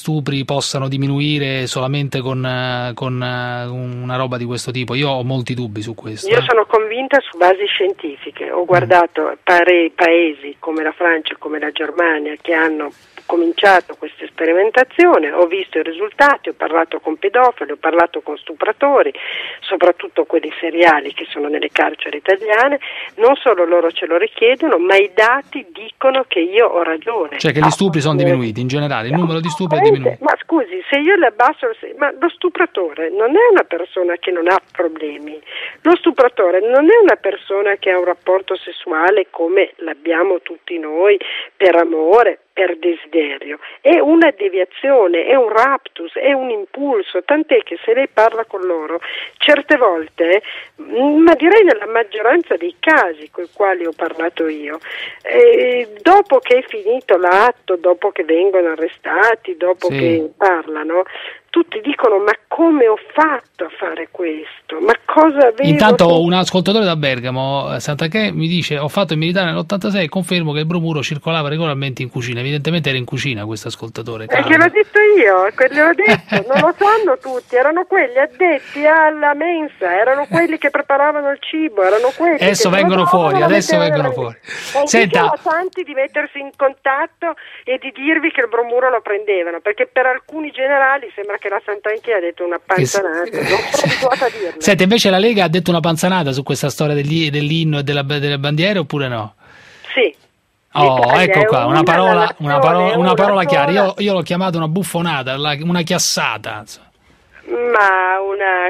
possano diminuire solamente con una roba di questo tipo. Io ho molti dubbi su questo. Io sono convinta su basi scientifiche. Ho guardato paesi come la Francia e come la Germania che hanno cominciato questa sperimentazione, ho visto i risultati, ho parlato con pedofili, ho parlato con stupratori, soprattutto quelli seriali che sono nelle carceri italiane, non solo loro ce lo richiedono, ma i dati dicono che io ho ragione. Cioè che gli stupri sono diminuiti in generale, il numero di stupri è diminuito. Ma scusi, se io le abbasso, ma lo stupratore non è una persona che non ha problemi, lo stupratore non è una persona che ha un rapporto sessuale come l'abbiamo tutti noi per amore, per desiderio, è una deviazione, è un raptus, è un impulso, tant'è che se lei parla con loro, certe volte, ma direi nella maggioranza dei casi con i quali ho parlato io, dopo che è finito l'atto, dopo che vengono arrestati, dopo che parlano, tutti dicono: ma come ho fatto a fare questo? Ma cosa avevo? Intanto un ascoltatore da Bergamo, Sant'Achè, mi dice: ho fatto il militare nell'86 e confermo che il bromuro circolava regolarmente in cucina. Evidentemente era in cucina questo ascoltatore. Perché l'ho detto io, l'ho detto, non lo sanno tutti, erano quelli addetti alla mensa, erano quelli che preparavano il cibo, erano quelli adesso che vengono fuori, adesso vengono fuori. Senta, a Santi di mettersi in contatto e di dirvi che il bromuro lo prendevano, perché per alcuni generali sembra che la Santanchè ha detto una panzanata, non sono abituata a dirlo. Senta, invece la Lega ha detto una panzanata su questa storia dell'inno e delle bandiere oppure no? Sì. Oh, ecco qua, una parola chiara. Io l'ho chiamata una buffonata, una chiassata. Ma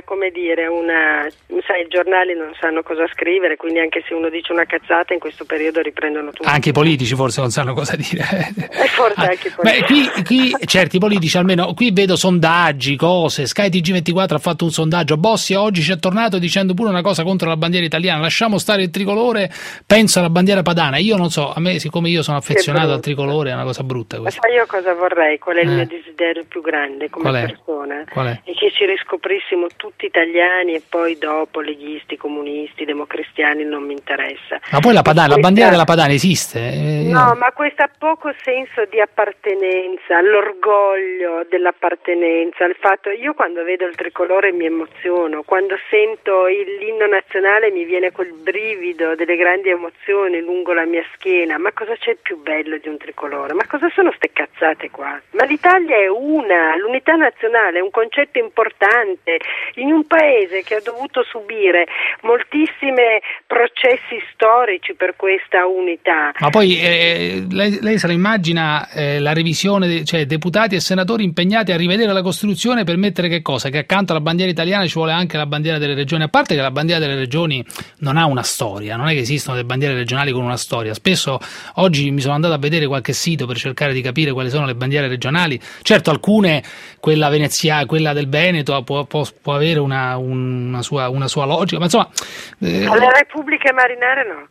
sai, i giornali non sanno cosa scrivere, quindi anche se uno dice una cazzata in questo periodo riprendono tutto. Anche i politici forse non sanno cosa dire. Forse anche i politici. Beh, qui certi politici, almeno qui vedo sondaggi, cose. Sky TG24 ha fatto un sondaggio. Bossi oggi ci è tornato dicendo pure una cosa contro la bandiera italiana. Lasciamo stare il tricolore, penso alla bandiera padana. Io non so, a me, siccome io sono affezionato al tricolore, è una cosa brutta questa. Ma sai io cosa vorrei? Qual è il mio desiderio più grande come persona? Qual è? È che ci riscoprissimo tutti italiani e poi dopo leghisti, comunisti, democristiani, non mi interessa. Ma poi la bandiera della Padana esiste? No, ma questo poco senso di appartenenza, l'orgoglio dell'appartenenza, il fatto, io quando vedo il tricolore mi emoziono, quando sento l'inno nazionale mi viene quel brivido delle grandi emozioni lungo la mia schiena. Ma cosa c'è più bello di un tricolore? Ma cosa sono ste cazzate qua? Ma l'Italia è l'unità nazionale è un concetto importante in un paese che ha dovuto subire moltissimi processi storici per questa unità. Ma poi lei se la immagina la revisione, cioè deputati e senatori impegnati a rivedere la Costituzione per mettere che cosa? Che accanto alla bandiera italiana ci vuole anche la bandiera delle regioni, a parte che la bandiera delle regioni non ha una storia, non è che esistono delle bandiere regionali con una storia. Spesso oggi mi sono andato a vedere qualche sito per cercare di capire quali sono le bandiere regionali. Certo, alcune, quella veneziana, quella del Veneto può avere una sua logica, ma insomma le repubbliche marinare no.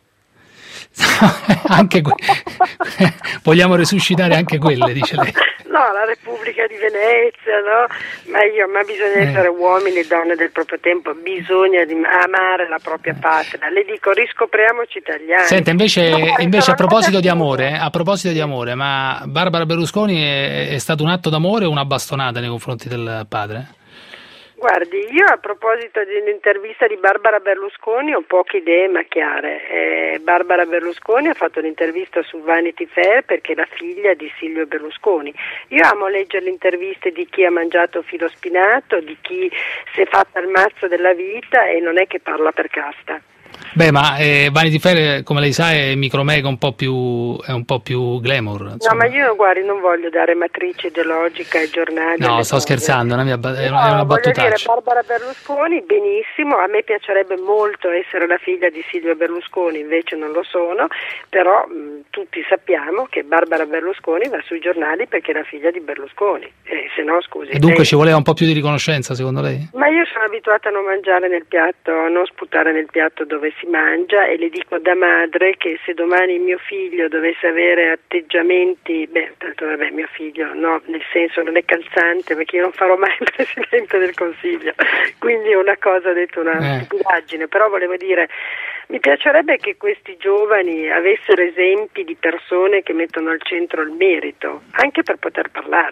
Anche vogliamo resuscitare anche quelle, dice lei. No, la Repubblica di Venezia, no? Ma bisogna essere uomini e donne del proprio tempo, bisogna amare la propria patria. Le dico, riscopriamoci italiani. Senta, invece a proposito di amore, ma Barbara Berlusconi è stato un atto d'amore o una bastonata nei confronti del padre? Guardi, io a proposito di un'intervista di Barbara Berlusconi ho poche idee ma chiare. Barbara Berlusconi ha fatto un'intervista su Vanity Fair perché è la figlia di Silvio Berlusconi. Io amo leggere le interviste di chi ha mangiato filo spinato, di chi si è fatta il mazzo della vita e non è che parla per casta. Beh, ma Vanity Fair, come lei sa, è micromega un po' più glamour. Insomma. No, ma io guardi, non voglio dare matrice ideologica ai giornali. No, sto scherzando, è una battutaccia. Voglio dire, Barbara Berlusconi, benissimo, a me piacerebbe molto essere la figlia di Silvio Berlusconi, invece non lo sono, però tutti sappiamo che Barbara Berlusconi va sui giornali perché è la figlia di Berlusconi, se no scusi. E dunque ci voleva un po' più di riconoscenza, secondo lei? Ma io sono abituata a non mangiare nel piatto, a non sputare nel piatto dove si mangia, e le dico da madre che se domani mio figlio dovesse avere atteggiamenti, mio figlio no, nel senso non è calzante perché io non farò mai il Presidente del Consiglio, quindi è una cosa, ho detto una stupidaggine, però volevo dire, mi piacerebbe che questi giovani avessero esempi di persone che mettono al centro il merito, anche per poter parlare.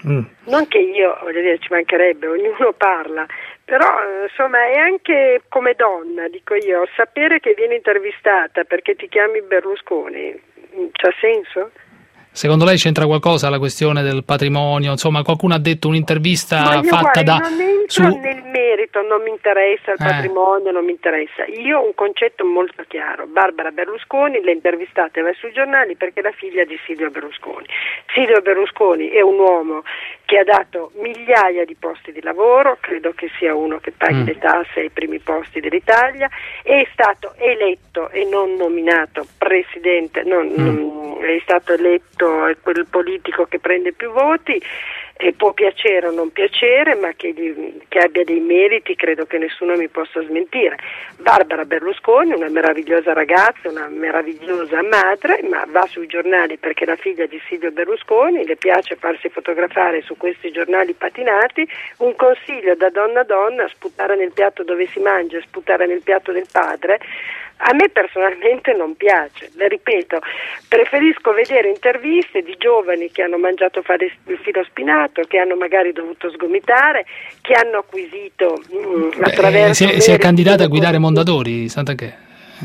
Non che io, voglio dire, ci mancherebbe, ognuno parla, però insomma è anche come donna, dico io, sapere che vieni intervistata perché ti chiami Berlusconi, c'ha senso? Secondo lei c'entra qualcosa la questione del patrimonio? Insomma, qualcuno ha detto un'intervista fatta non entro nel merito, non mi interessa il patrimonio, non mi interessa. Io ho un concetto molto chiaro. Barbara Berlusconi, le intervistate va sui giornali perché è la figlia di Silvio Berlusconi. Silvio Berlusconi è un uomo che ha dato migliaia di posti di lavoro, credo che sia uno che paghi le tasse ai primi posti dell'Italia, è stato eletto e non nominato presidente, è stato eletto, è quel politico che prende più voti, e può piacere o non piacere, ma che abbia dei meriti credo che nessuno mi possa smentire. Barbara Berlusconi, una meravigliosa ragazza, una meravigliosa madre, ma va sui giornali perché è la figlia di Silvio Berlusconi, le piace farsi fotografare su questi giornali patinati. Un consiglio da donna a donna: sputare nel piatto dove si mangia, sputare nel piatto del padre. A me personalmente non piace, le ripeto, preferisco vedere interviste di giovani che hanno mangiato il filo spinato, che hanno magari dovuto sgomitare, che hanno acquisito attraverso... Si è candidata a guidare Mondadori, Santanchè.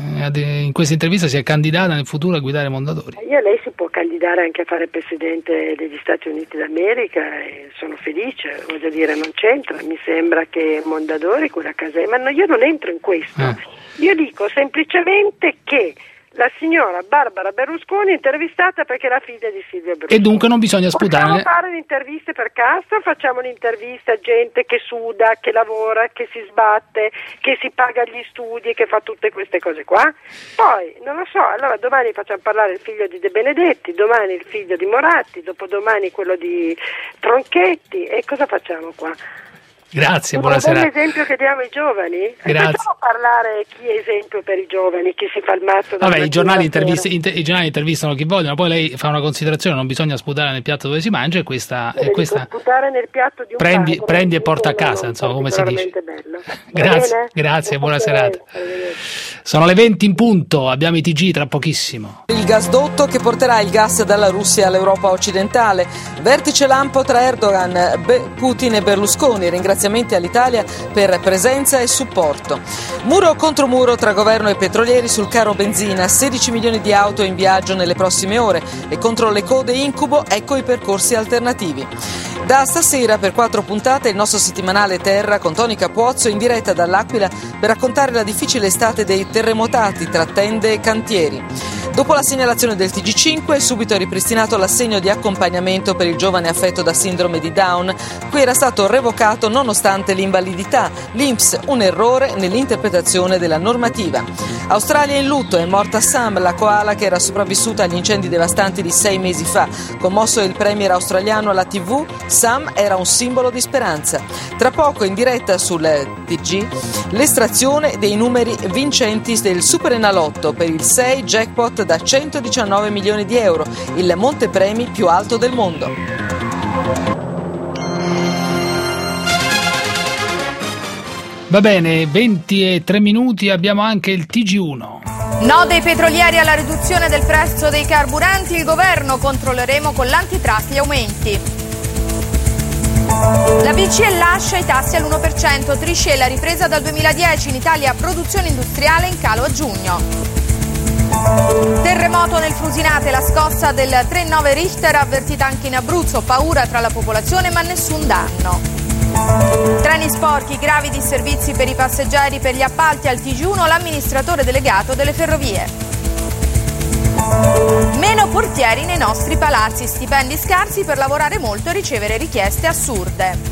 In questa intervista si è candidata nel futuro a guidare Mondadori. Lei si può candidare anche a fare presidente degli Stati Uniti d'America e sono felice, voglio dire, non c'entra, mi sembra che Mondadori, quella casa, ma io non entro in questo. Io dico semplicemente che la signora Barbara Berlusconi è intervistata perché è la figlia di Silvio Berlusconi. E dunque non bisogna sputare. Facciamo fare le interviste per cassa o facciamo l'intervista a gente che suda, che lavora, che si sbatte, che si paga gli studi, che fa tutte queste cose qua? Poi, non lo so, allora domani facciamo parlare il figlio di De Benedetti, domani il figlio di Moratti, dopodomani quello di Tronchetti, e cosa facciamo qua? Grazie, buonasera. Un buon esempio che diamo ai giovani? Grazie. Facciamo parlare chi è esempio per i giovani, chi si fa il mazzo da i giornali intervistano chi vogliono, poi lei fa una considerazione: non bisogna sputare nel piatto dove si mangia, e questa sputare nel piatto di un prendi e porta a casa, insomma, come si dice. Grazie, buona serata. Sono le 20 in punto, abbiamo i TG tra pochissimo. Il gasdotto che porterà il gas dalla Russia all'Europa occidentale, vertice lampo tra Erdogan, Putin e Berlusconi, ringraziamenti all'Italia per presenza e supporto. Muro contro muro tra governo e petrolieri sul caro benzina, 16 milioni di auto in viaggio nelle prossime ore, e contro le code incubo ecco i percorsi alternativi. Da stasera per 4 puntate il nostro settimanale Terra con Toni Capuozzo in diretta dall'Aquila per raccontare la difficile estate dei terremotati tra tende e cantieri. Dopo la segnalazione del TG5 subito è ripristinato l'assegno di accompagnamento per il giovane affetto da sindrome di Down, cui era stato revocato nonostante l'invalidità. L'INPS un errore nell'interpretazione della normativa. Australia in lutto, è morta Sam, la koala che era sopravvissuta agli incendi devastanti di 6 mesi fa. Commosso il premier australiano alla TV, Sam era un simbolo di speranza. Tra poco in diretta sul TG l'estrazione dei numeri vincenti del Super Enalotto per il 6 jackpot da 119 milioni di euro, il montepremi più alto del mondo. Va bene, 23 minuti, abbiamo anche il TG1. No dei petrolieri alla riduzione del prezzo dei carburanti, il governo controlleremo con l'antitrust gli aumenti. La BCE lascia i tassi all'1%, Trichet la ripresa dal 2010, in Italia produzione industriale in calo a giugno. Terremoto nel Frusinate, la scossa del 3,9 Richter avvertita anche in Abruzzo, paura tra la popolazione ma nessun danno. Treni sporchi, gravi disservizi per i passeggeri per gli appalti al TG1, l'amministratore delegato delle ferrovie. Meno portieri nei nostri palazzi, stipendi scarsi per lavorare molto e ricevere richieste assurde.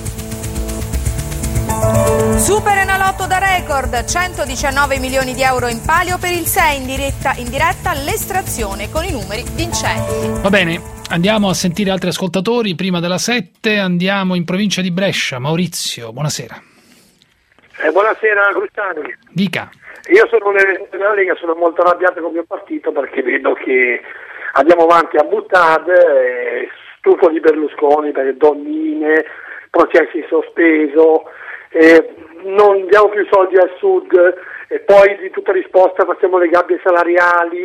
Super Enalotto da record, 119 milioni di euro in palio per il 6, in diretta l'estrazione con i numeri vincenti. Va bene, andiamo a sentire altri ascoltatori prima della 7, andiamo in provincia di Brescia. Maurizio, buonasera. Buonasera Cruciani. Dica. Io sono un elettore della Lega, sono molto arrabbiato con il mio partito perché vedo che andiamo avanti a buttate, stufo di Berlusconi per le donnine, processi sospeso, non diamo più soldi al sud, e poi di tutta risposta facciamo le gabbie salariali,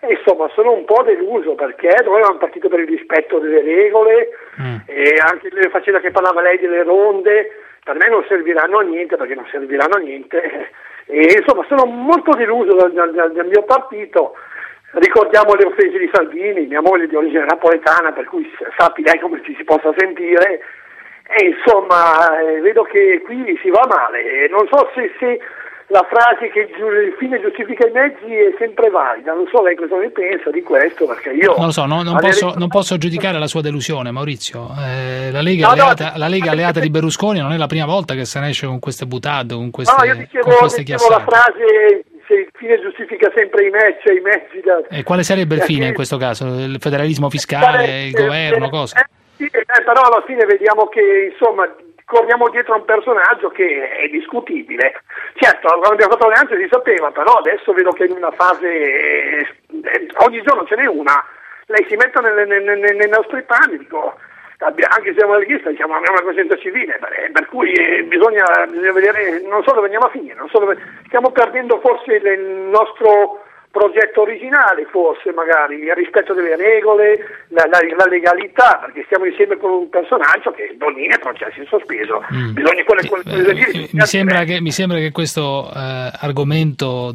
E insomma sono un po' deluso perché noi abbiamo partito per il rispetto delle regole e anche le faccende che parlava lei delle ronde per me non serviranno a niente, perché non serviranno a niente, e insomma sono molto deluso dal mio partito. Ricordiamo le offese di Salvini, mia moglie è di origine napoletana, per cui sappi lei come ci si possa sentire, e insomma vedo che qui si va male, non so se la frase che il fine giustifica i mezzi è sempre valida, non so lei cosa ne pensa di questo, perché io... Non lo so, non posso giudicare la sua delusione, Maurizio. La Lega alleata di Berlusconi non è la prima volta che se ne esce con queste boutade, con queste chiassate. La frase... se il fine giustifica sempre i mezzi E quale sarebbe il fine in questo caso? Il federalismo fiscale, il governo, cosa? Però alla fine vediamo che insomma corriamo dietro a un personaggio che è discutibile. Certo, quando abbiamo fatto l'alleanza si sapeva, però adesso vedo che in una fase ogni giorno ce n'è una, lei si mette nei nostri panni, dico, anche se siamo leghisti, abbiamo una coscienza civile, per cui bisogna vedere, non so dove andiamo a finire, stiamo perdendo forse il nostro progetto originale, forse magari il rispetto delle regole, la legalità, perché stiamo insieme con un personaggio che Bonini è processo in sospeso. Bisogna mi sembra che questo argomento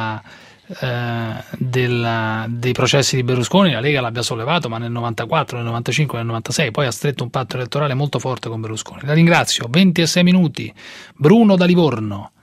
dei processi di Berlusconi la Lega l'abbia sollevato, ma nel 94, nel 95, nel 96, poi ha stretto un patto elettorale molto forte con Berlusconi. La ringrazio. 26 minuti. Bruno da Livorno.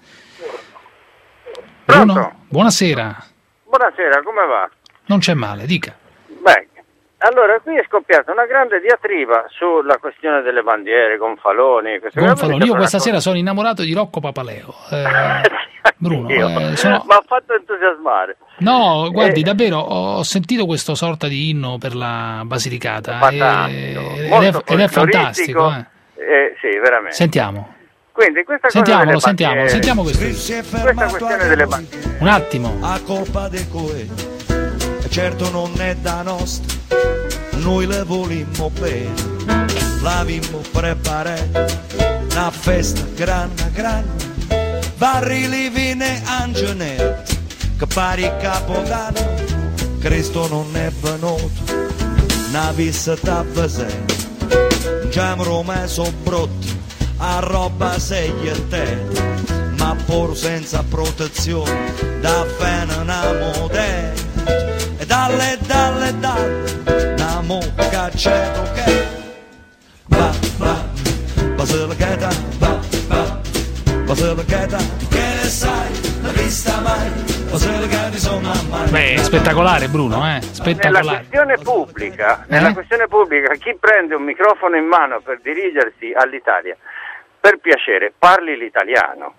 Bruno, pronto? Buonasera. Buonasera, come va? Non c'è male, dica. Beh, allora qui è scoppiata una grande diatriba sulla questione delle bandiere, Gonfaloni. Io questa sera sono innamorato di Rocco Papaleo. Bruno, mi ha fatto entusiasmare. No, guardi, davvero, ho sentito questo sorta di inno per la Basilicata ed è fantastico. Sì, veramente. Sentiamo. Quindi questa sentiamo questo. Questa questione delle bandiere. Un attimo. A colpa di coe, certo non è da nostra, noi le volimmo bene, l'avimmo preparata, una festa grande, barili vine angenetti, che pari capodanno, Cristo non è venuto, una visita presente, già messo brutto, a roba sei e te, ma pur senza protezione, da fenena moderna, e dalle, una mucca c'è che va, Basilicata, Basilicata, che ne sai, l'hai vista mai, Basilicata sono mai. Beh, spettacolare Bruno, spettacolare. Nella questione pubblica, chi prende un microfono in mano per dirigersi all'Italia, per piacere, parli l'italiano.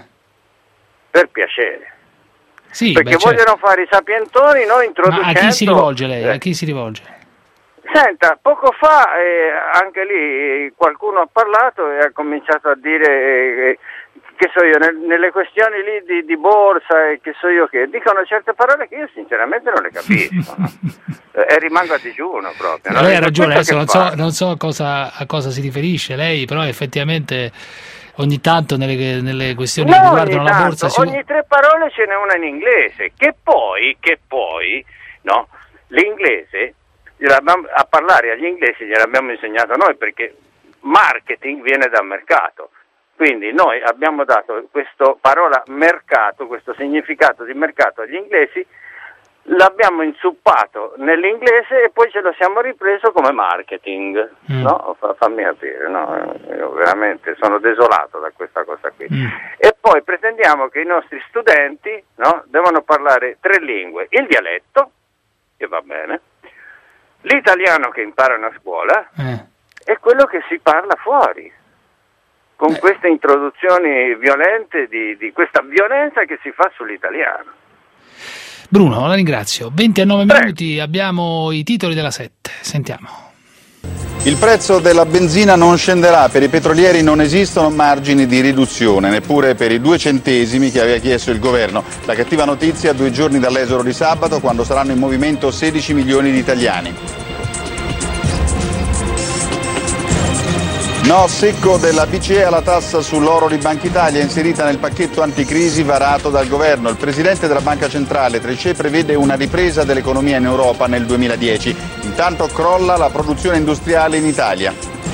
Per piacere. Sì, perché vogliono fare i sapientoni, noi introducendo... Ma a chi si rivolge lei? A chi si rivolge? Senta, poco fa anche lì qualcuno ha parlato e ha cominciato a dire che so io, nelle questioni lì di borsa e che so io che dicono certe parole che io sinceramente non le capisco. E rimango a digiuno proprio. Lei ha ragione, adesso non so a cosa si riferisce lei, però effettivamente ogni tanto nelle questioni che riguardano la borsa ogni 3 parole ce n'è una in inglese, che poi no, l'inglese a parlare agli inglesi gliel'abbiamo insegnato noi, perché marketing viene dal mercato. Quindi noi abbiamo dato questa parola mercato, questo significato di mercato agli inglesi, l'abbiamo inzuppato nell'inglese e poi ce lo siamo ripreso come marketing, no? Fammi capire, no? Io veramente sono desolato da questa cosa qui. E poi pretendiamo che i nostri studenti, no, devono parlare 3 lingue, il dialetto, che va bene, l'italiano che imparano a scuola e quello che si parla fuori. Con queste introduzioni violente di questa violenza che si fa sull'italiano. Bruno, la ringrazio. 29 minuti, abbiamo i titoli della 7. Sentiamo. Il prezzo della benzina non scenderà, per i petrolieri non esistono margini di riduzione, neppure per i 2 centesimi che aveva chiesto il governo. La cattiva notizia 2 giorni dall'esoro di sabato, quando saranno in movimento 16 milioni di italiani. No secco della BCE alla tassa sull'oro di Banca Italia inserita nel pacchetto anticrisi varato dal governo. Il presidente della Banca Centrale, Trichet, prevede una ripresa dell'economia in Europa nel 2010. Intanto crolla la produzione industriale in Italia.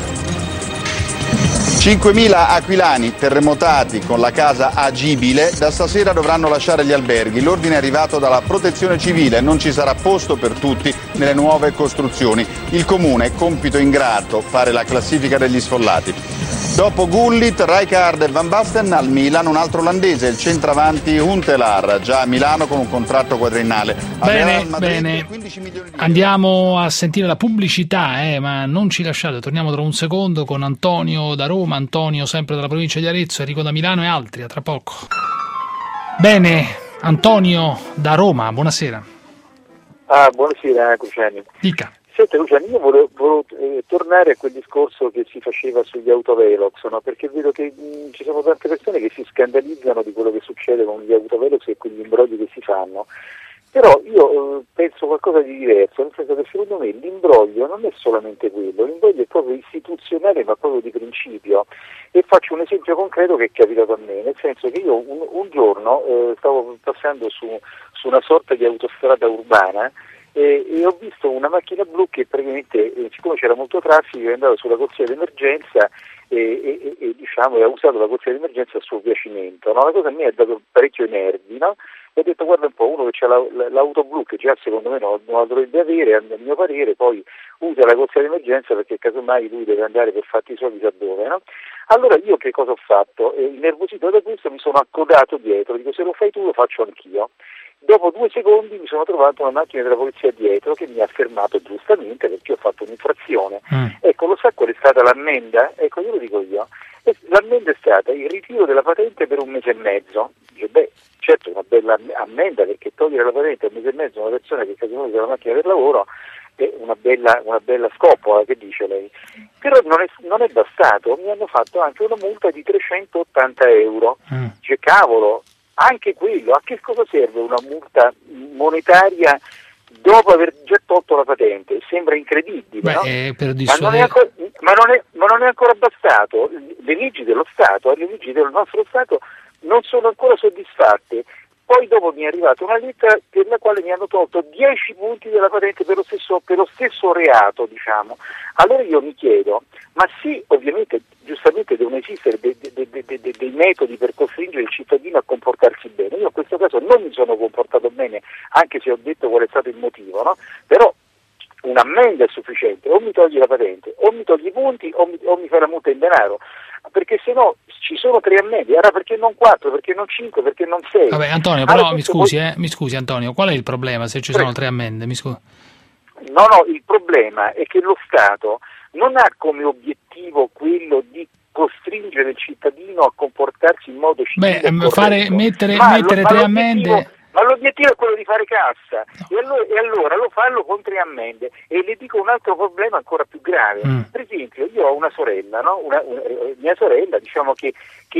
5.000 aquilani terremotati con la casa agibile da stasera dovranno lasciare gli alberghi. L'ordine è arrivato dalla Protezione Civile, non ci sarà posto per tutti nelle nuove costruzioni. Il comune, compito ingrato, fare la classifica degli sfollati. Dopo Gullit, Rijkaard e Van Basten al Milan un altro olandese, il centravanti Huntelaar, già a Milano con un contratto quadriennale. Bene. Andiamo a sentire la pubblicità, ma non ci lasciate, torniamo tra un secondo con Antonio da Roma, Antonio sempre dalla provincia di Arezzo, Enrico da Milano e altri, a tra poco. Bene, Antonio da Roma, buonasera. Buonasera Cruciani. Dica. Senta Luciano, io volevo tornare a quel discorso che si faceva sugli autovelox, no? Perché vedo che ci sono tante persone che si scandalizzano di quello che succede con gli autovelox e con gli imbrogli che si fanno. Però io penso qualcosa di diverso, nel senso che secondo me l'imbroglio non è solamente quello, l'imbroglio è proprio istituzionale ma proprio di principio. E faccio un esempio concreto che è capitato a me, nel senso che io un giorno stavo passando su una sorta di autostrada urbana e ho visto una macchina blu che praticamente, siccome c'era molto traffico, è andata sulla corsia d'emergenza e ha usato la corsia d'emergenza a suo piacimento, no? La cosa a me ha dato parecchio i nervi, no? E ho detto guarda un po', uno che c'ha l'auto blu, che già secondo me non la dovrebbe avere, a mio parere, poi usa la corsia d'emergenza perché casomai lui deve andare per fatti suoi chissà dove, no? Allora io che cosa ho fatto? Innervosito da questo mi sono accodato dietro, dico se lo fai tu lo faccio anch'io. Dopo 2 secondi mi sono trovato una macchina della polizia dietro che mi ha fermato giustamente perché ho fatto un'infrazione. Ecco, lo sa qual è stata l'ammenda? Ecco, io lo dico io. L'ammenda è stata il ritiro della patente per 1 mese e mezzo. Dice, certo è una bella ammenda perché togliere la patente 1 mese e mezzo a una persona che casomai usa la macchina per lavoro è una bella scoppola, che dice lei. Però non è bastato, mi hanno fatto anche una multa di 380 euro. Dice, cavolo, anche quello, a che cosa serve una multa monetaria dopo aver già tolto la patente? Sembra incredibile, no? Ma non è ancora bastato. Le leggi dello Stato, le leggi del nostro Stato non sono ancora soddisfatte. Poi dopo mi è arrivata una lettera per la quale mi hanno tolto 10 punti della patente per lo stesso reato, diciamo. Allora io mi chiedo, ma sì, ovviamente, giustamente devono esistere dei metodi per costringere il cittadino a comportarsi bene. Io in questo caso non mi sono comportato bene, anche se ho detto qual è stato il motivo, no? Però un'ammenda è sufficiente, o mi togli la patente, o mi togli i punti, o mi fai la multa in denaro. Perché se no ci sono 3 ammende, allora perché non 4, perché non 5, perché non 6? Vabbè Antonio, però allora, mi scusi Antonio, qual è il problema se ci sono 3 ammende? Mi scusi. No, il problema è che lo Stato non ha come obiettivo quello di costringere il cittadino a comportarsi in modo civile. Mettere 3 ammende. Ma l'obiettivo è quello di fare cassa, no. E allora lo fanno con 3 ammende. E le dico un altro problema ancora più grave. Per esempio, io ho una sorella, no? Mia sorella, diciamo che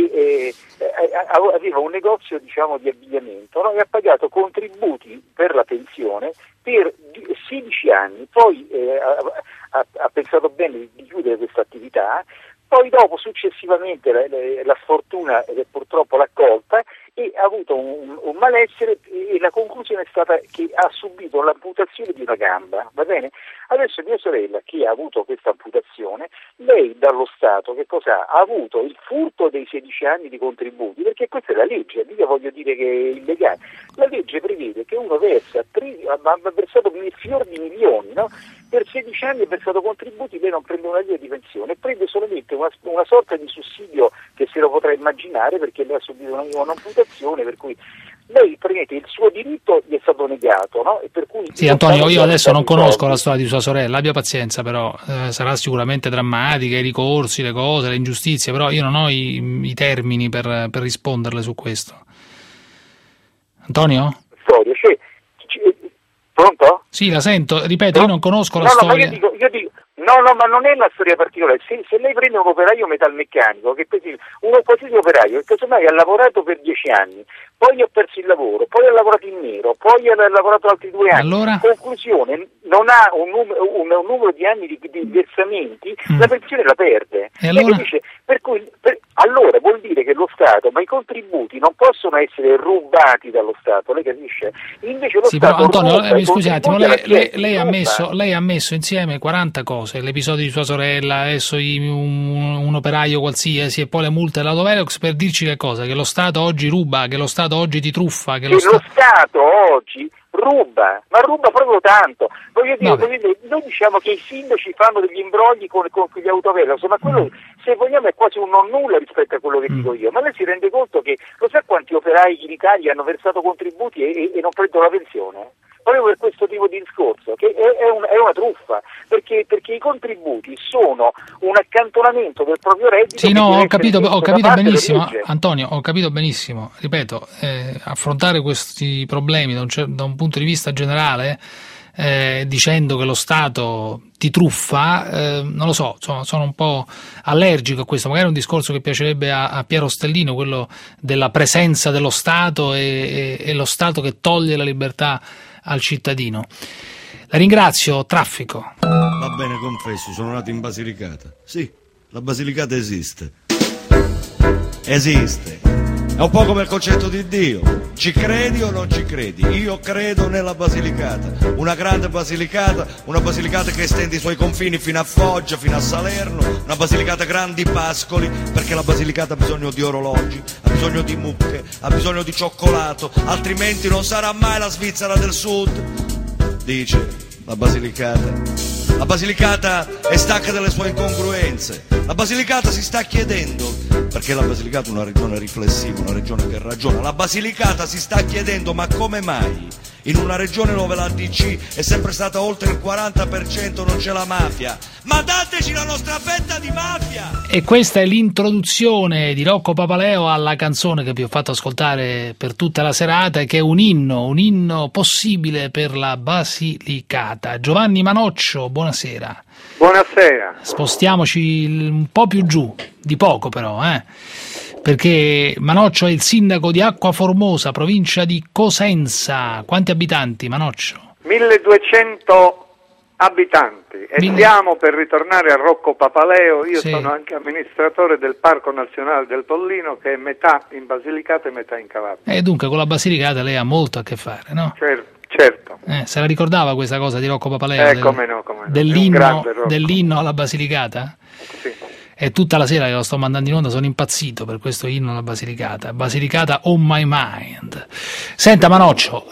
aveva un negozio, diciamo, di abbigliamento, no? E ha pagato contributi per la pensione per 16 anni, poi ha pensato bene di chiudere questa attività. Poi dopo successivamente la sfortuna purtroppo l'ha colta e ha avuto un malessere e la conclusione è stata che ha subito l'amputazione di una gamba, va bene? Adesso mia sorella che ha avuto questa amputazione, lei dallo Stato che cosa ha? Ha avuto il furto dei 16 anni di contributi, perché questa è la legge, mica voglio dire che è illegale. La legge prevede che uno versa, ha versato fior di milioni, no? Per 16 anni ha versato contributi, lei non prende una linea di pensione, prende solamente una sorta di sussidio che se lo potrà immaginare perché lei ha subito un'amputazione, per cui lei prende il suo diritto, gli è stato negato, no? E per cui sì, Antonio, io adesso non conosco la storia di sua sorella, abbia pazienza, però sarà sicuramente drammatica, i ricorsi, le cose, le ingiustizie, però io non ho i termini per risponderle su questo. Antonio? Pronto? Sì, la sento, ripeto, io non conosco la storia. Ma io No, ma non è una storia particolare. Se lei prende un operaio metalmeccanico, un qualsiasi operaio, che casomai ha lavorato per 10 anni, poi ha perso il lavoro, poi ha lavorato in nero, poi ha lavorato altri 2 anni. Allora? Conclusione, non ha un numero di anni di versamenti, la pensione la perde. E allora? Allora vuol dire che lo Stato, ma i contributi non possono essere rubati dallo Stato, lei capisce? Invece lo Stato però Antonio, ruba, mi scusi un attimo, lei ruba. ha messo insieme 40 cose, l'episodio di sua sorella, adesso un operaio qualsiasi e poi le multe dell'autovelox, per dirci che cosa? Che lo Stato oggi ruba, che lo Stato oggi ti truffa, che lo Stato oggi ruba, ma ruba proprio tanto. Voglio dire, noi diciamo che i sindaci fanno degli imbrogli con gli autovelox, ma quello, se vogliamo, è quasi un non nulla rispetto a quello che dico io. Ma lei si rende conto che lo sa quanti operai in Italia hanno versato contributi e non prendono la pensione? Proprio per questo tipo di discorso, che è una truffa, perché i contributi sono un accantonamento del proprio reddito. Sì, no, ho capito benissimo, Antonio, ho capito benissimo. Ripeto, affrontare questi problemi da un punto di vista generale, dicendo che lo Stato ti truffa, non lo so, sono un po' allergico a questo. Magari è un discorso che piacerebbe a Piero Stellino, quello della presenza dello Stato e lo Stato che toglie la libertà al cittadino. La ringrazio. Traffico. Va bene, confesso, sono nato in Basilicata. Sì, la Basilicata esiste. È un po' come il concetto di Dio. Ci credi o non ci credi? Io credo nella Basilicata, una grande Basilicata, una Basilicata che estende i suoi confini fino a Foggia, fino a Salerno, una Basilicata grandi pascoli, perché la Basilicata ha bisogno di orologi, ha bisogno di mucche, ha bisogno di cioccolato, altrimenti non sarà mai la Svizzera del Sud, dice la Basilicata. La Basilicata è stanca delle sue incongruenze, la Basilicata si sta chiedendo, perché la Basilicata è una regione riflessiva, una regione che ragiona, la Basilicata si sta chiedendo ma come mai in una regione dove la DC è sempre stata oltre il 40% non c'è la mafia, ma dateci la nostra fetta di mafia! E questa è l'introduzione di Rocco Papaleo alla canzone che vi ho fatto ascoltare per tutta la serata, che è un inno possibile per la Basilicata. Giovanni Manoccio, buonasera. Buonasera. Spostiamoci un po' più giù, di poco però, perché Manoccio è il sindaco di Acquaformosa, provincia di Cosenza. Quanti abitanti, Manoccio? 1200 abitanti. E stiamo per ritornare a Rocco Papaleo. Io sono anche amministratore del Parco Nazionale del Pollino, che è metà in Basilicata e metà in Calabria. E dunque con la Basilicata lei ha molto a che fare, no? Certo. Se la ricordava questa cosa di Rocco Papaleo? Come no. Dell'inno alla Basilicata? Sì. E tutta la sera che lo sto mandando in onda sono impazzito per questo inno alla Basilicata. Basilicata on my mind. Senta Manoccio,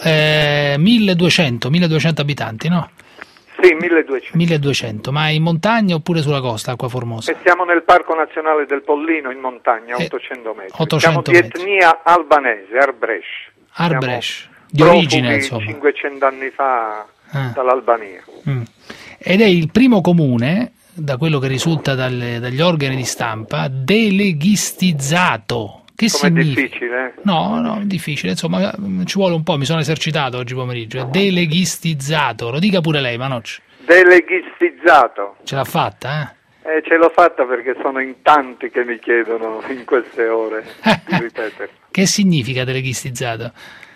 1200 abitanti, no? Sì, 1200. 1200, ma in montagna oppure sulla costa, Acquaformosa? E siamo nel Parco Nazionale del Pollino, in montagna, 800 metri. 800 siamo di etnia albanese, Arbresh. Di origine, insomma. 500 anni fa dall'Albania. Ed è il primo comune, da quello che risulta dagli organi di stampa, deleghistizzato. Che significa? Difficile? No, difficile, insomma, ci vuole un po', mi sono esercitato oggi pomeriggio. Deleghistizzato, lo dica pure lei, Manoccio. Deleghistizzato. Ce l'ha fatta, ce l'ho fatta perché sono in tanti che mi chiedono in queste ore di ripetere. Che significa deleghistizzato?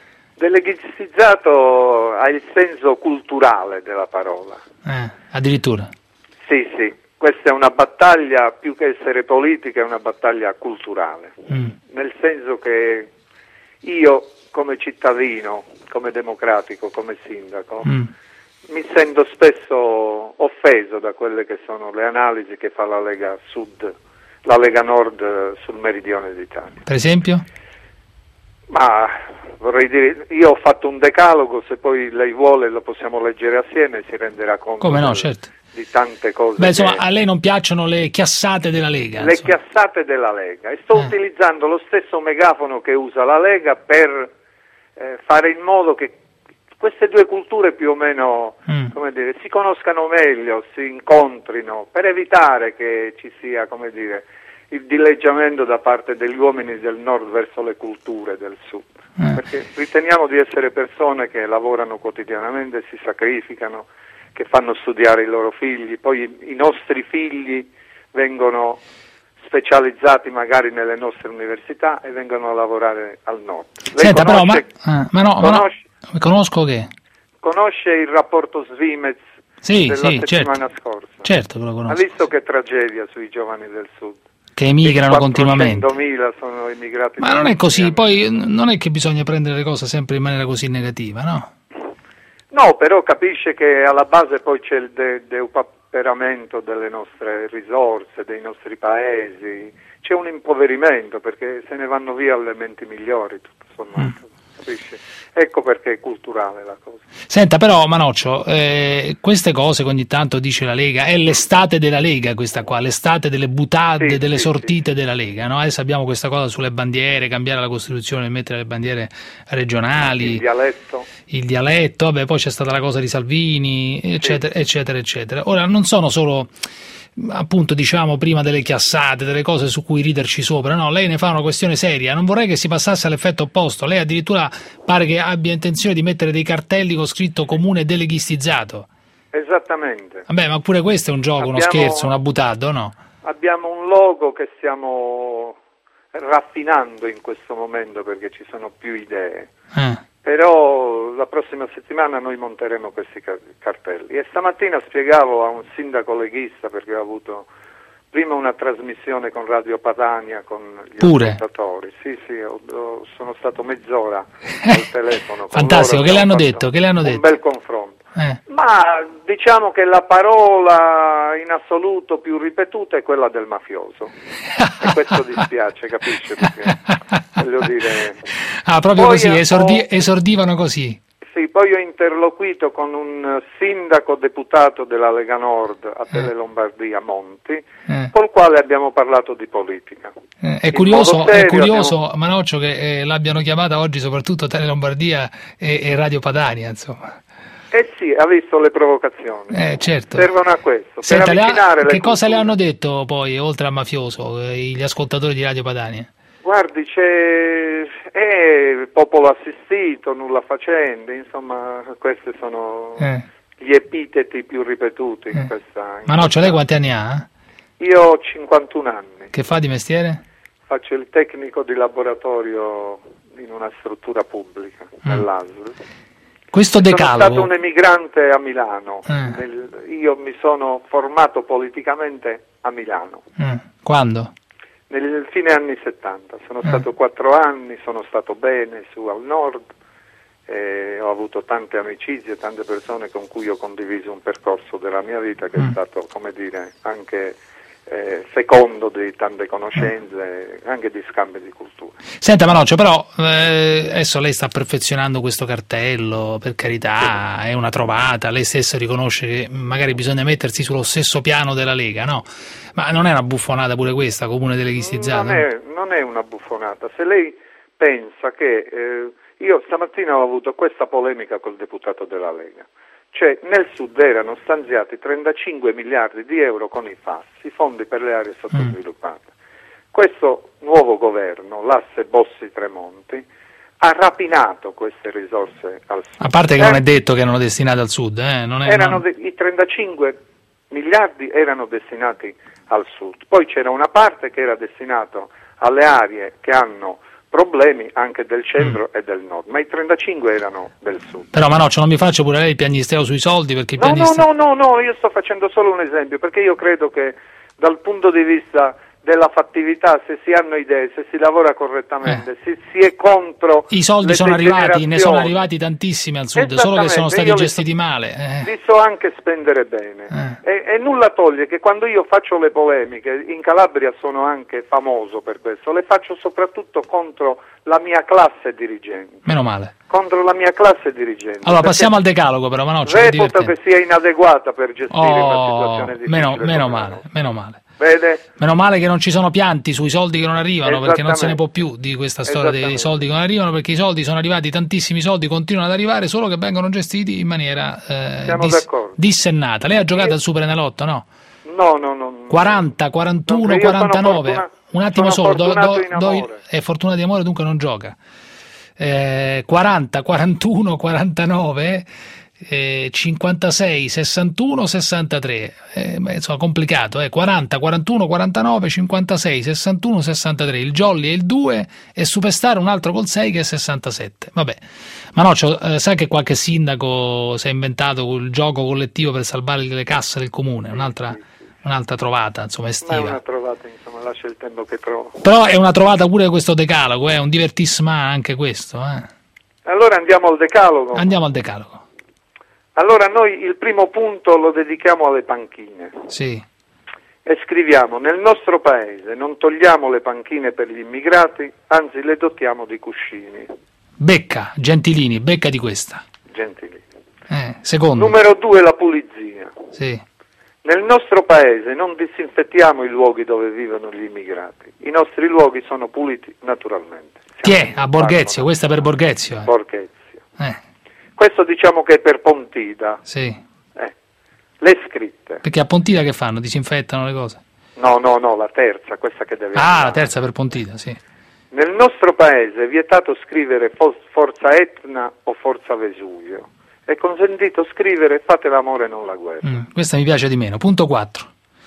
Deleghistizzato ha il senso culturale della parola. Addirittura? Sì. Questa è una battaglia, più che essere politica, è una battaglia culturale. Nel senso che io, come cittadino, come democratico, come sindaco, mi sento spesso offeso da quelle che sono le analisi che fa la Lega Sud, la Lega Nord sul meridione d'Italia. Per esempio? Ma vorrei dire, io ho fatto un decalogo, se poi lei vuole lo possiamo leggere assieme, si renderà conto. Come no, certo. Di tante cose. Beh, insomma, a lei non piacciono le chiassate della Lega. Le chiassate della Lega. E sto utilizzando lo stesso megafono che usa la Lega per fare in modo che queste due culture più o meno come dire, si conoscano meglio, si incontrino, per evitare che ci sia, come dire, il dileggiamento da parte degli uomini del nord verso le culture del sud. Perché riteniamo di essere persone che lavorano quotidianamente, si sacrificano che fanno studiare i loro figli, poi i nostri figli vengono specializzati magari nelle nostre università e vengono a lavorare al nord. Lei Senta, conosce, conosco che? Conosce il rapporto Svimez della settimana scorsa? Certo che lo conosco. Ha visto che tragedia sui giovani del sud? Che emigrano continuamente. 400.000 sono emigrati. Ma non è così, poi non è che bisogna prendere le cose sempre in maniera così negativa, no? No, però capisce che alla base poi c'è il depauperamento delle nostre risorse, dei nostri paesi, c'è un impoverimento perché se ne vanno via le menti migliori, tutto sommato. Capisci? Ecco perché è culturale la cosa. Senta, però Manoccio, queste cose che ogni tanto dice la Lega, è l'estate della Lega questa qua, l'estate delle butade, delle sortite della Lega, no? Adesso abbiamo questa cosa sulle bandiere, cambiare la Costituzione, mettere le bandiere regionali, il dialetto, vabbè, poi c'è stata la cosa di Salvini, eccetera, eccetera, eccetera. Ora, non sono solo, appunto, diciamo prima delle chiassate, delle cose su cui riderci sopra, no, lei ne fa una questione seria, non vorrei che si passasse all'effetto opposto, lei addirittura pare che abbia intenzione di mettere dei cartelli con scritto comune deleghistizzato. Esattamente. Vabbè, ma pure questo è un gioco, uno scherzo, una buttata, no? Abbiamo un logo che stiamo raffinando in questo momento perché ci sono più idee. Però la prossima settimana noi monteremo questi cartelli. E stamattina spiegavo a un sindaco leghista, perché ho avuto prima una trasmissione con Radio Padania con gli ascoltatori. Sì, sono stato mezz'ora al telefono. Fantastico, che le hanno detto? Un bel confronto. Ma diciamo che la parola in assoluto più ripetuta è quella del mafioso. E questo dispiace, capisce? Perché, voglio dire... proprio poi così, esordivano così. Sì, poi ho interloquito con un sindaco deputato della Lega Nord a Tele Lombardia, Monti, col quale abbiamo parlato di politica. È curioso Manoccio, che l'abbiano chiamata oggi soprattutto Tele Lombardia e Radio Padania, insomma. Sì, ha visto le provocazioni. Certo. Servono a questo. Senta, che cosa le hanno detto poi, oltre al mafioso, gli ascoltatori di Radio Padania? Guardi, è popolo assistito, nulla facente, insomma, questi sono gli epiteti più ripetuti in questa... Manoccio, lei quanti anni ha? Io ho 51 anni. Che fa di mestiere? Faccio il tecnico di laboratorio in una struttura pubblica, nell'ASL. Questo decalogo... Sono stato un emigrante a Milano, io mi sono formato politicamente a Milano. Quando? Nel fine anni 70, sono stato 4 anni, sono stato bene su al nord, ho avuto tante amicizie, tante persone con cui ho condiviso un percorso della mia vita che è stato, come dire, anche fecondo di tante conoscenze, anche di scambi di cultura. Senta Manoccio, però adesso lei sta perfezionando questo cartello, per carità, è una trovata, lei stesso riconosce che magari bisogna mettersi sullo stesso piano della Lega, no? Ma non è una buffonata pure questa, comune deleghistizzato? Non è una buffonata, se lei pensa che io stamattina ho avuto questa polemica col deputato della Lega. Cioè nel sud erano stanziati 35 miliardi di euro con i FAS, i fondi per le aree sottosviluppate. Questo nuovo governo, l'asse Bossi-Tremonti, ha rapinato queste risorse al sud. A parte che non è detto che erano destinate al sud. I 35 miliardi erano destinati al sud, poi c'era una parte che era destinata alle aree che hanno problemi anche del centro e del nord, ma i 35 erano del sud. Però Manoccio, non mi faccia pure lei il piagnisteo sui soldi, perché No, io sto facendo solo un esempio, perché io credo che dal punto di vista della fattività, se si hanno idee, se si lavora correttamente, se si è contro i soldi sono arrivati, ne sono arrivati tantissimi al sud, solo che sono stati gestiti male. Li so anche spendere bene. E nulla toglie che quando io faccio le polemiche, in Calabria sono anche famoso per questo, le faccio soprattutto contro la mia classe dirigente. Meno male. Contro la mia classe dirigente. Allora passiamo al decalogo però, Manoccio. Reputo che sia inadeguata per gestire una situazione difficile. Meno male. Vede? Meno male che non ci sono pianti sui soldi che non arrivano, perché non se ne può più di questa storia dei soldi che non arrivano, perché i soldi sono arrivati, tantissimi soldi continuano ad arrivare, solo che vengono gestiti in maniera dissennata. Lei ha giocato al Superenalotto, no? No. 40, 41, 49. Un attimo solo, è fortuna di amore, dunque non gioca. 40, 41, 49. 56 61 63, insomma complicato, 40 41 49 56 61 63, il Jolly è il 2 e Superstar un altro col 6 che è 67. Vabbè, Manoccio, sa che qualche sindaco si è inventato il gioco collettivo per salvare le casse del comune, un'altra trovata, insomma, estiva. Ma è una trovata, insomma, lascia il tempo che trovo. Però è una trovata pure questo decalogo, è un divertissement anche questo. Allora andiamo al decalogo. Andiamo al decalogo. Allora noi il primo punto lo dedichiamo alle panchine. Sì. E scriviamo: nel nostro paese non togliamo le panchine per gli immigrati, anzi le dotiamo di cuscini. Becca, Gentilini, becca di questa. Gentilini. Secondo. Numero 2, la pulizia. Sì. Nel nostro paese non disinfettiamo i luoghi dove vivono gli immigrati. I nostri luoghi sono puliti naturalmente. Chi è? A Borghezio, questa per Borghezio. Borghezio. Questo diciamo che è per Pontida. Sì. Le scritte. Perché a Pontida che fanno? Disinfettano le cose? No, la terza, questa che deve andare. La terza per Pontida, sì. Nel nostro paese è vietato scrivere Forza Etna o Forza Vesuvio. È consentito scrivere fate l'amore non la guerra. Questa mi piace di meno. Punto 4.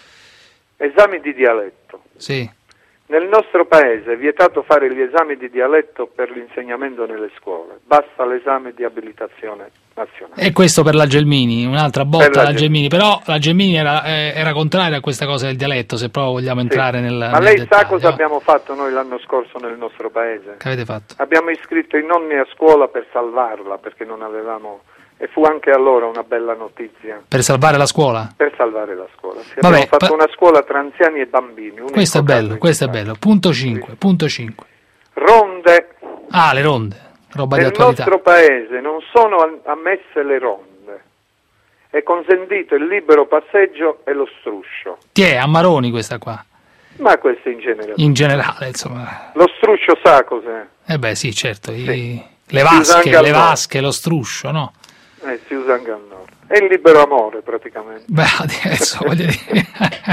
Esami di dialetto. Sì. Nel nostro paese è vietato fare gli esami di dialetto per l'insegnamento nelle scuole. Basta l'esame di abilitazione nazionale. E questo per la Gelmini, un'altra botta alla Gelmini. Però la Gelmini era contraria a questa cosa del dialetto, se proprio vogliamo entrare nel Ma lei dettaglio. sa cosa abbiamo fatto noi l'anno scorso nel nostro paese? Che avete fatto? Abbiamo iscritto i nonni a scuola per salvarla, perché non avevamo... E fu anche allora una bella notizia. Per salvare la scuola? Per salvare la scuola. Sì, abbiamo fatto una scuola tra anziani e bambini. Questo è bello, questo è bello. Punto 5, sì. Punto 5. Ronde. Le ronde, roba di attualità. Nel nostro paese non sono ammesse le ronde. È consentito il libero passeggio e lo struscio. A Maroni questa qua. Ma questo in generale. In generale, insomma. Lo struscio sa cos'è? Sì, certo. Sì. Le vasche, lo struscio, no? Si usa anche al nord. È il libero amore, praticamente. Adesso voglio dire.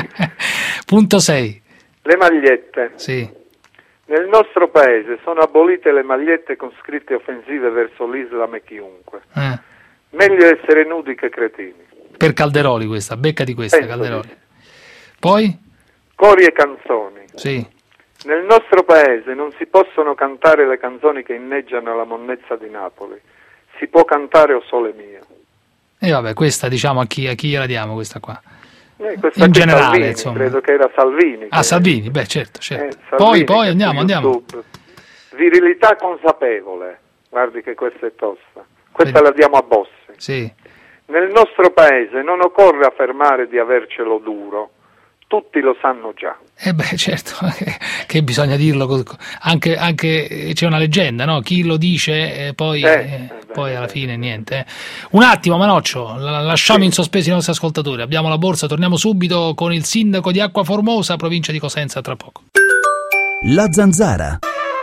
Punto 6. Le magliette. Sì. Nel nostro paese sono abolite le magliette con scritte offensive verso l'Islam e chiunque. Meglio essere nudi che cretini. Per Calderoli questa, becca di questa, Calderoli. Poi? Cori e canzoni. Sì. Nel nostro paese non si possono cantare le canzoni che inneggiano la monnezza di Napoli. Si può cantare O Sole Mio. E vabbè, questa diciamo a chi gliela diamo questa qua? Questa in generale, Salvini, insomma. Credo che era Salvini. Salvini, certo. Salvini, poi andiamo. Virilità consapevole. Guardi che questa è tosta. Questa la diamo a Bossi. Sì. Nel nostro paese non occorre affermare di avercelo duro. Tutti lo sanno già. Certo, che bisogna dirlo, anche c'è una leggenda, no? Chi lo dice poi alla fine niente. Un attimo Manoccio, lasciamo in sospeso i nostri ascoltatori, abbiamo la borsa, torniamo subito con il sindaco di Acqua Formosa, provincia di Cosenza, tra poco. La Zanzara.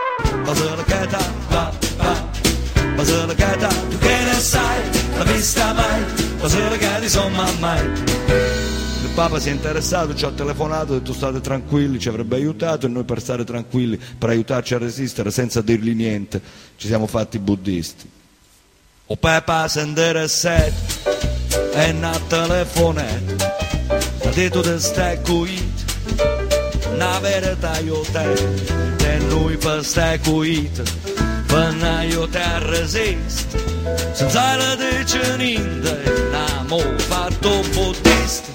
Il Papa si è interessato, ci ha telefonato, ha detto state tranquilli, ci avrebbe aiutato, e noi per stare tranquilli, per aiutarci a resistere senza dirgli niente, ci siamo fatti buddisti. O Papa si è interessato e non ha telefonato, ha detto che stai qui, una verità io te, e noi per stai qui, per io te resist, senza la dice niente, abbiamo fatto un buddista.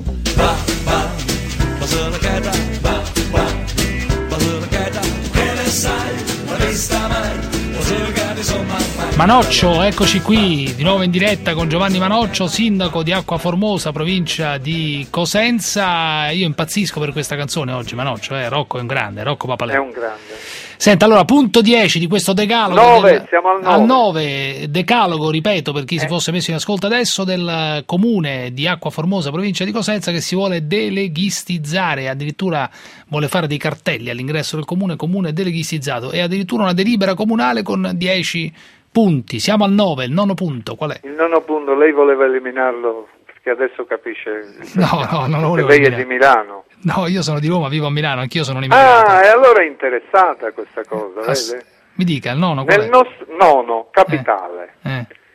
Manoccio, eccoci qui di nuovo in diretta con Giovanni Manoccio, sindaco di Acqua Formosa, provincia di Cosenza. Io impazzisco per questa canzone oggi, Manoccio, Rocco è un grande, Rocco Papaleo. È un grande. Senta, allora, punto 10 di questo decalogo. 9, siamo al 9. Decalogo, ripeto, per chi si fosse messo in ascolto adesso, del comune di Acqua Formosa, provincia di Cosenza, che si vuole deleghistizzare, addirittura vuole fare dei cartelli all'ingresso del comune deleghistizzato, e addirittura una delibera comunale con 10 punti. Siamo al 9, il nono punto, qual è? Il nono punto, lei voleva eliminarlo, perché adesso capisce. No, non lo volevo lei è di Milano. No, io sono di Roma, vivo a Milano, anch'io sono immigrato. E allora è interessata questa cosa, vede? Mi dica, il nono qual è? Nono, capitale.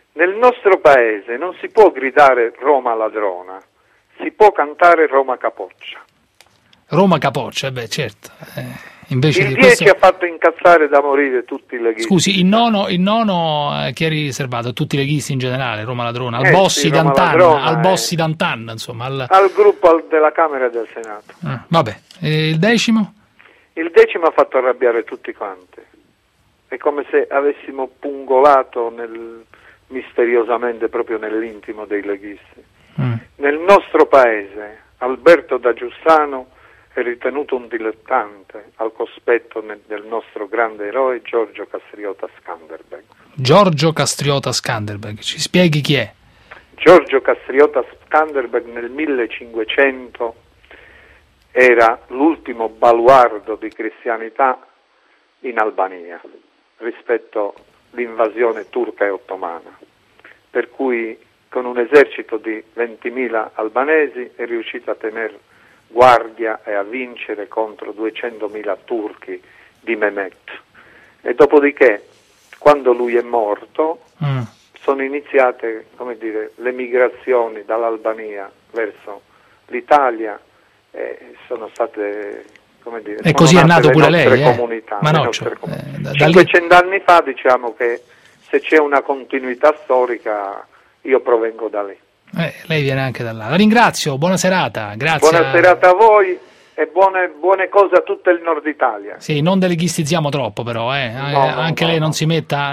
Nel nostro paese non si può gridare Roma ladrona, si può cantare Roma capoccia. Roma capoccia, certo. Invece Il di 10 questo... ha fatto incazzare da morire tutti i leghisti. Scusi, il nono chi è riservato? Tutti i leghisti in generale, Roma ladrona, al Bossi sì, Roma D'Antan, ladrona, al Bossi D'Antan, insomma. Al gruppo della Camera e del Senato. Vabbè, il 10? Il 10 ha fatto arrabbiare tutti quanti. È come se avessimo pungolato misteriosamente proprio nell'intimo dei leghisti. Nel nostro paese Alberto da Giussano è ritenuto un dilettante al cospetto del nostro grande eroe Giorgio Castriota Skanderbeg. Giorgio Castriota Skanderbeg, ci spieghi chi è? Giorgio Castriota Skanderbeg nel 1500 era l'ultimo baluardo di cristianità in Albania rispetto all'invasione turca e ottomana, per cui con un esercito di 20.000 albanesi è riuscito a tenere guardia e a vincere contro 200.000 turchi di Mehmet. E dopodiché, quando lui è morto, sono iniziate, le migrazioni dall'Albania verso l'Italia e sono state, e così è nato pure lei, comunità, Manoccio. 500 anni fa, diciamo che se c'è una continuità storica, io provengo da lì. Lei viene anche da là. La ringrazio, buona serata. Grazie. Buona serata a voi e buone cose a tutto il nord Italia. Sì, non deleghistizziamo troppo però, anche lei non si metta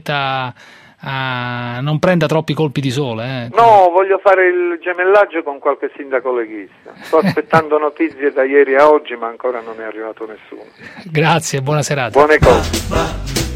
non prenda troppi colpi di sole. No, voglio fare il gemellaggio con qualche sindaco leghista. Sto aspettando notizie da ieri a oggi, ma ancora non è arrivato nessuno. Grazie, buona serata. Buone cose.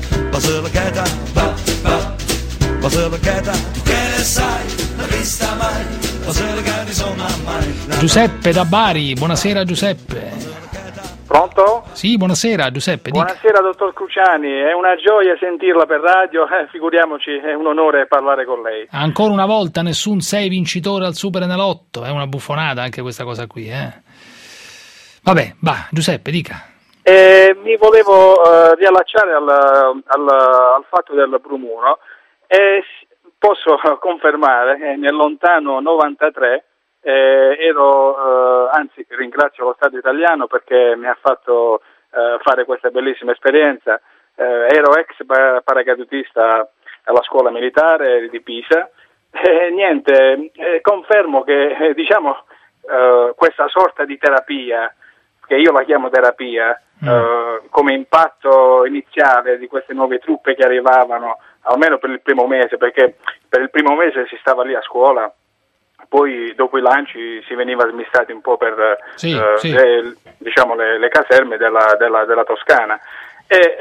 Giuseppe da Bari, buonasera Giuseppe. Pronto? Sì, buonasera Giuseppe. Buonasera dottor Cruciani, è una gioia sentirla per radio, figuriamoci, è un onore parlare con lei. Ancora una volta nessun 6 vincitore al Superenalotto, è una buffonata anche questa cosa qui. Vabbè, Giuseppe, dica. Mi volevo riallacciare al fatto del brumuro e posso confermare, nel lontano 93 anzi ringrazio lo Stato italiano perché mi ha fatto fare questa bellissima esperienza, ero ex paracadutista alla scuola militare di Pisa e confermo che questa sorta di terapia, che io la chiamo terapia, come impatto iniziale di queste nuove truppe che arrivavano, almeno per il primo mese, perché per il primo mese si stava lì a scuola, poi dopo i lanci si veniva smistati un po' per le caserme della Toscana e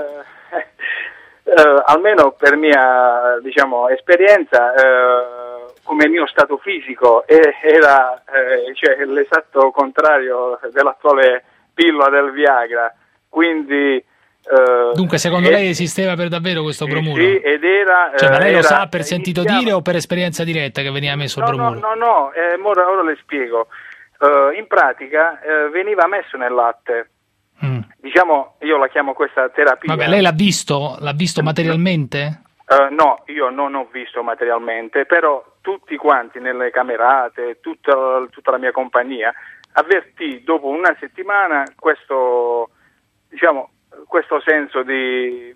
almeno per mia esperienza come mio stato fisico era l'esatto contrario dell'attuale pillola del Viagra, quindi dunque secondo lei esisteva per davvero questo bromuro? Sì, ed era ma lei lo sa per sentito dire o per esperienza diretta che veniva messo il bromuro? No, ora le spiego. In pratica veniva messo nel latte, io la chiamo questa terapia. Vabbè, lei l'ha visto materialmente? No, io non ho visto materialmente, però tutti quanti nelle camerate, tutta la mia compagnia avvertì dopo una settimana questo senso di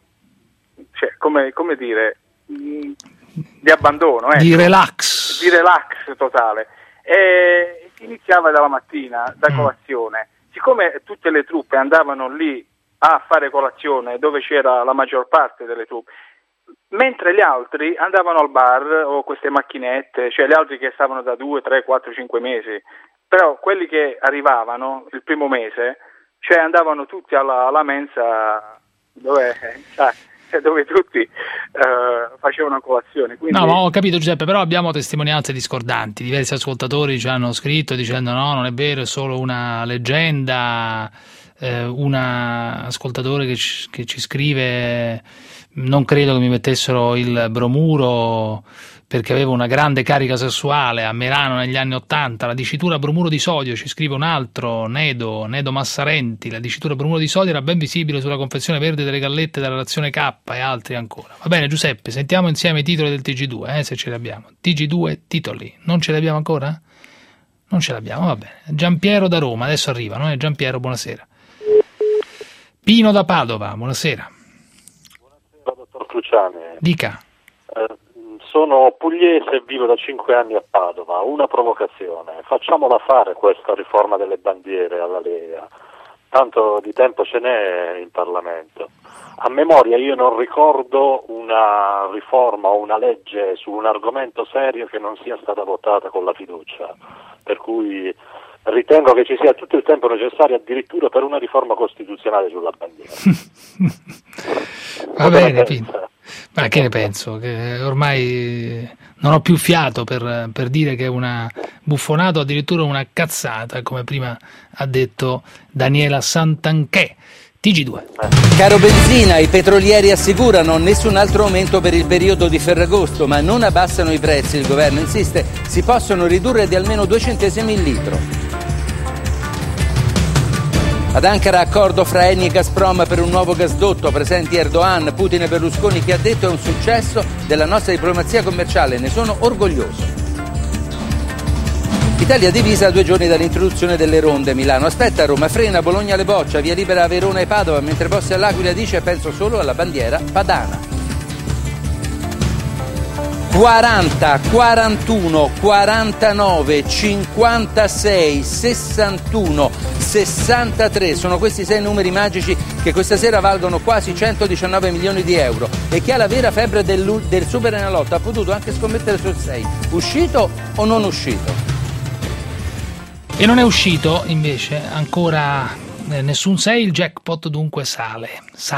di abbandono, di relax totale, e si iniziava dalla mattina, da colazione. Siccome tutte le truppe andavano lì a fare colazione dove c'era la maggior parte delle truppe, mentre gli altri andavano al bar o queste macchinette, cioè gli altri che stavano da 2, 3, 4, 5 mesi, però quelli che arrivavano il primo mese, cioè andavano tutti alla mensa dove tutti facevano colazione. Quindi... No, ma ho capito Giuseppe, però abbiamo testimonianze discordanti, diversi ascoltatori ci hanno scritto dicendo no, non è vero, è solo una leggenda. un ascoltatore che ci scrive: non credo che mi mettessero il bromuro perché avevo una grande carica sessuale a Merano negli anni '80, la dicitura bromuro di sodio, ci scrive un altro, Nedo Massarenti, la dicitura bromuro di sodio era ben visibile sulla confezione verde delle gallette della razione K e altri ancora. Va bene Giuseppe, sentiamo insieme i titoli del TG2, se ce li abbiamo. TG2 titoli, non ce li abbiamo ancora? Non ce l'abbiamo, va bene. Giampiero da Roma, adesso arrivano, Giampiero, buonasera. Pino da Padova, buonasera. Buonasera dottor Cruciani. Dica. Sono pugliese e vivo da 5 anni a Padova. Una provocazione: facciamola fare questa riforma delle bandiere alla Lega, tanto di tempo ce n'è in Parlamento. A memoria io non ricordo una riforma o una legge su un argomento serio che non sia stata votata con la fiducia, per cui ritengo che ci sia tutto il tempo necessario addirittura per una riforma costituzionale sulla bandiera. Va bene, Pino. Ma che ne penso? Che ormai non ho più fiato per dire che è una buffonata o addirittura una cazzata, come prima ha detto Daniela Santanchè. TG2. Caro benzina, i petrolieri assicurano nessun altro aumento per il periodo di Ferragosto, ma non abbassano i prezzi. Il governo insiste, si possono ridurre di almeno 2 centesimi il litro. Ad Ankara accordo fra Eni e Gazprom per un nuovo gasdotto, presenti Erdogan, Putin e Berlusconi, che ha detto è un successo della nostra diplomazia commerciale, ne sono orgoglioso. Italia divisa a 2 giorni dall'introduzione delle ronde. Milano aspetta, Roma frena, Bologna le boccia, via libera a Verona e Padova, mentre Bossi all'Aquila dice penso solo alla bandiera padana. 40, 41, 49, 56, 61, 63, sono questi 6 numeri magici che questa sera valgono quasi 119 milioni di euro e chi ha la vera febbre del Super Enalotto ha potuto anche scommettere sul 6. Uscito o non uscito? E non è uscito invece ancora nessun 6, il jackpot dunque sale.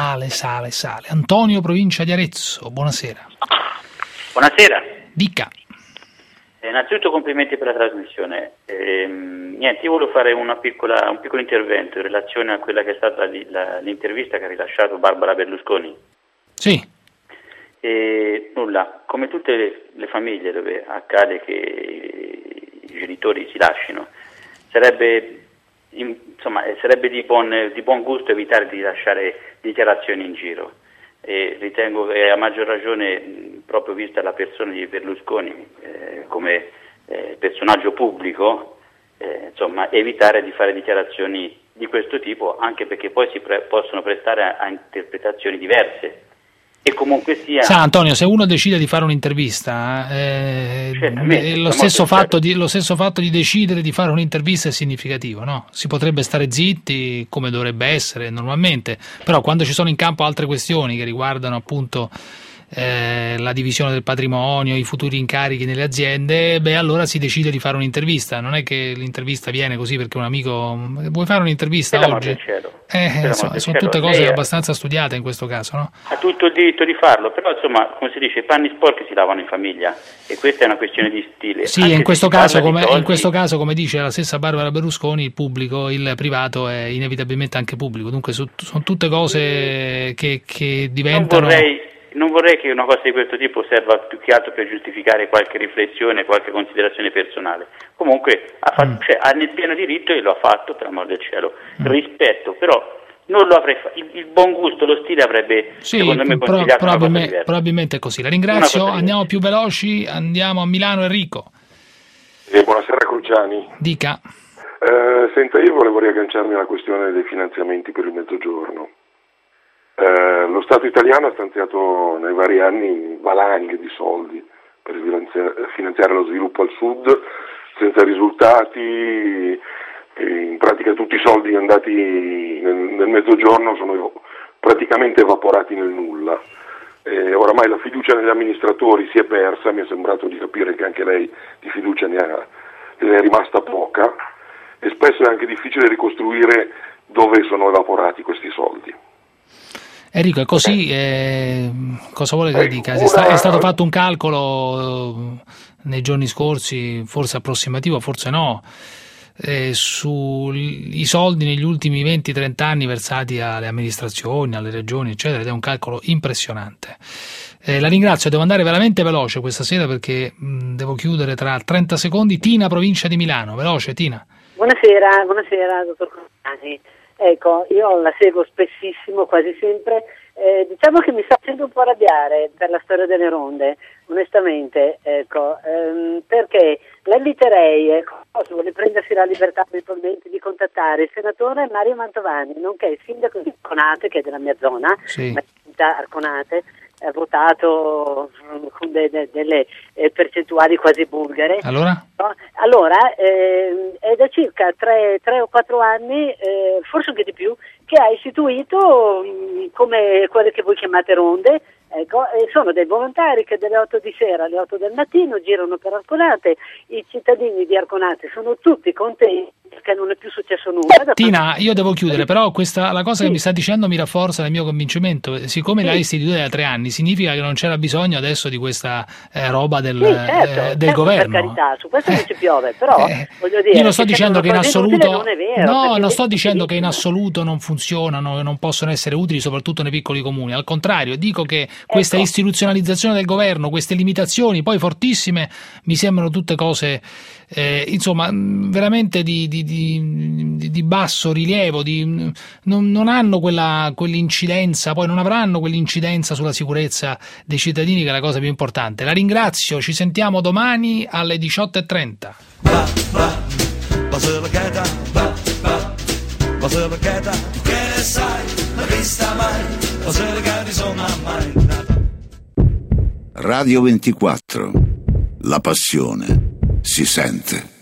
Antonio, provincia di Arezzo, buonasera. Buonasera. Dica. Innanzitutto complimenti per la trasmissione. Niente, io volevo fare un piccolo intervento in relazione a quella che è stata l'intervista che ha rilasciato Barbara Berlusconi. Sì. Nulla, come tutte le famiglie dove accade che i genitori si lasciano, sarebbe di buon gusto evitare di lasciare dichiarazioni in giro. E ritengo che a maggior ragione, proprio vista la persona di Berlusconi come personaggio pubblico, evitare di fare dichiarazioni di questo tipo, anche perché poi si possono prestare a interpretazioni diverse. E comunque sia... Sa Antonio, se uno decide di fare un'intervista, lo stesso fatto di decidere di fare un'intervista è significativo, no? Si potrebbe stare zitti, come dovrebbe essere normalmente, però quando ci sono in campo altre questioni che riguardano appunto la divisione del patrimonio, i futuri incarichi nelle aziende, allora si decide di fare un'intervista. Non è che l'intervista viene così perché un amico vuoi fare un'intervista oggi? Sono tutte cose abbastanza studiate in questo caso, no? Ha tutto il diritto di farlo, però insomma, come si dice, i panni sporchi si lavano in famiglia e questa è una questione di stile. Sì, in questo caso, come dice la stessa Barbara Berlusconi, il pubblico, il privato è inevitabilmente anche pubblico, dunque sono tutte cose che diventano... Non vorrei che una cosa di questo tipo serva più che altro per giustificare qualche riflessione, qualche considerazione personale. Comunque ha nel pieno diritto e lo ha fatto, per amor del cielo. Rispetto, però non lo avrei fatto. Il buon gusto, lo stile avrebbe secondo me consigliato una cosa diversa. Probabilmente è così. La ringrazio, andiamo più veloci, andiamo a Milano. Enrico. Buonasera Cruciani. Dica. Senta, io volevo riagganciarmi alla questione dei finanziamenti per il Mezzogiorno. Lo Stato italiano ha stanziato nei vari anni valanghe di soldi per finanziare lo sviluppo al sud senza risultati, in pratica tutti i soldi andati nel Mezzogiorno sono praticamente evaporati nel nulla. Oramai la fiducia negli amministratori si è persa, mi è sembrato di capire che anche lei di fiducia ne è rimasta poca e spesso è anche difficile ricostruire dove sono evaporati questi soldi. Enrico, è così, cosa vuole che dica? È stato fatto un calcolo nei giorni scorsi, forse approssimativo, forse no, sui soldi negli ultimi 20-30 anni versati alle amministrazioni, alle regioni, eccetera, ed è un calcolo impressionante. La ringrazio, devo andare veramente veloce questa sera perché devo chiudere tra 30 secondi. Tina, provincia di Milano, veloce Tina. Buonasera dottor Corsani. Ecco, io la seguo spessissimo, quasi sempre. Diciamo che mi sta facendo un po' arrabbiare per la storia delle ronde, onestamente, ecco, perché la inviterei, se vuole prendersi la libertà eventualmente di contattare il senatore Mario Mantovani, nonché il sindaco di Arconate, che è della mia zona, Arconate, ha votato con delle percentuali quasi bulgare. Allora? Allora, è da circa 3 o 4 anni, forse anche di più, che ha istituito come quelle che voi chiamate ronde. Ecco, sono dei volontari che dalle 8 di sera alle 8 del mattino girano per Arconate. I cittadini di Arconate sono tutti contenti perché non è più successo nulla. Tina, io devo chiudere, però la cosa che mi sta dicendo mi rafforza nel mio convincimento. Siccome l'hai istituita da 3 anni, significa che non c'era bisogno adesso di questa roba del governo. Per carità, su questo non ci piove, però voglio dire, io non sto dicendo che in assoluto non è vero, non sto dicendo che in assoluto non funzionano e non possono essere utili, soprattutto nei piccoli comuni. Al contrario, dico che questa istituzionalizzazione del governo, queste limitazioni poi fortissime, mi sembrano tutte cose insomma veramente di basso rilievo, non hanno quell'incidenza, poi non avranno quell'incidenza sulla sicurezza dei cittadini, che è la cosa più importante. La ringrazio, ci sentiamo domani alle 18:30. Che ne sai, l'hai vista mai, Basilicata sono mai. Radio 24, la passione si sente.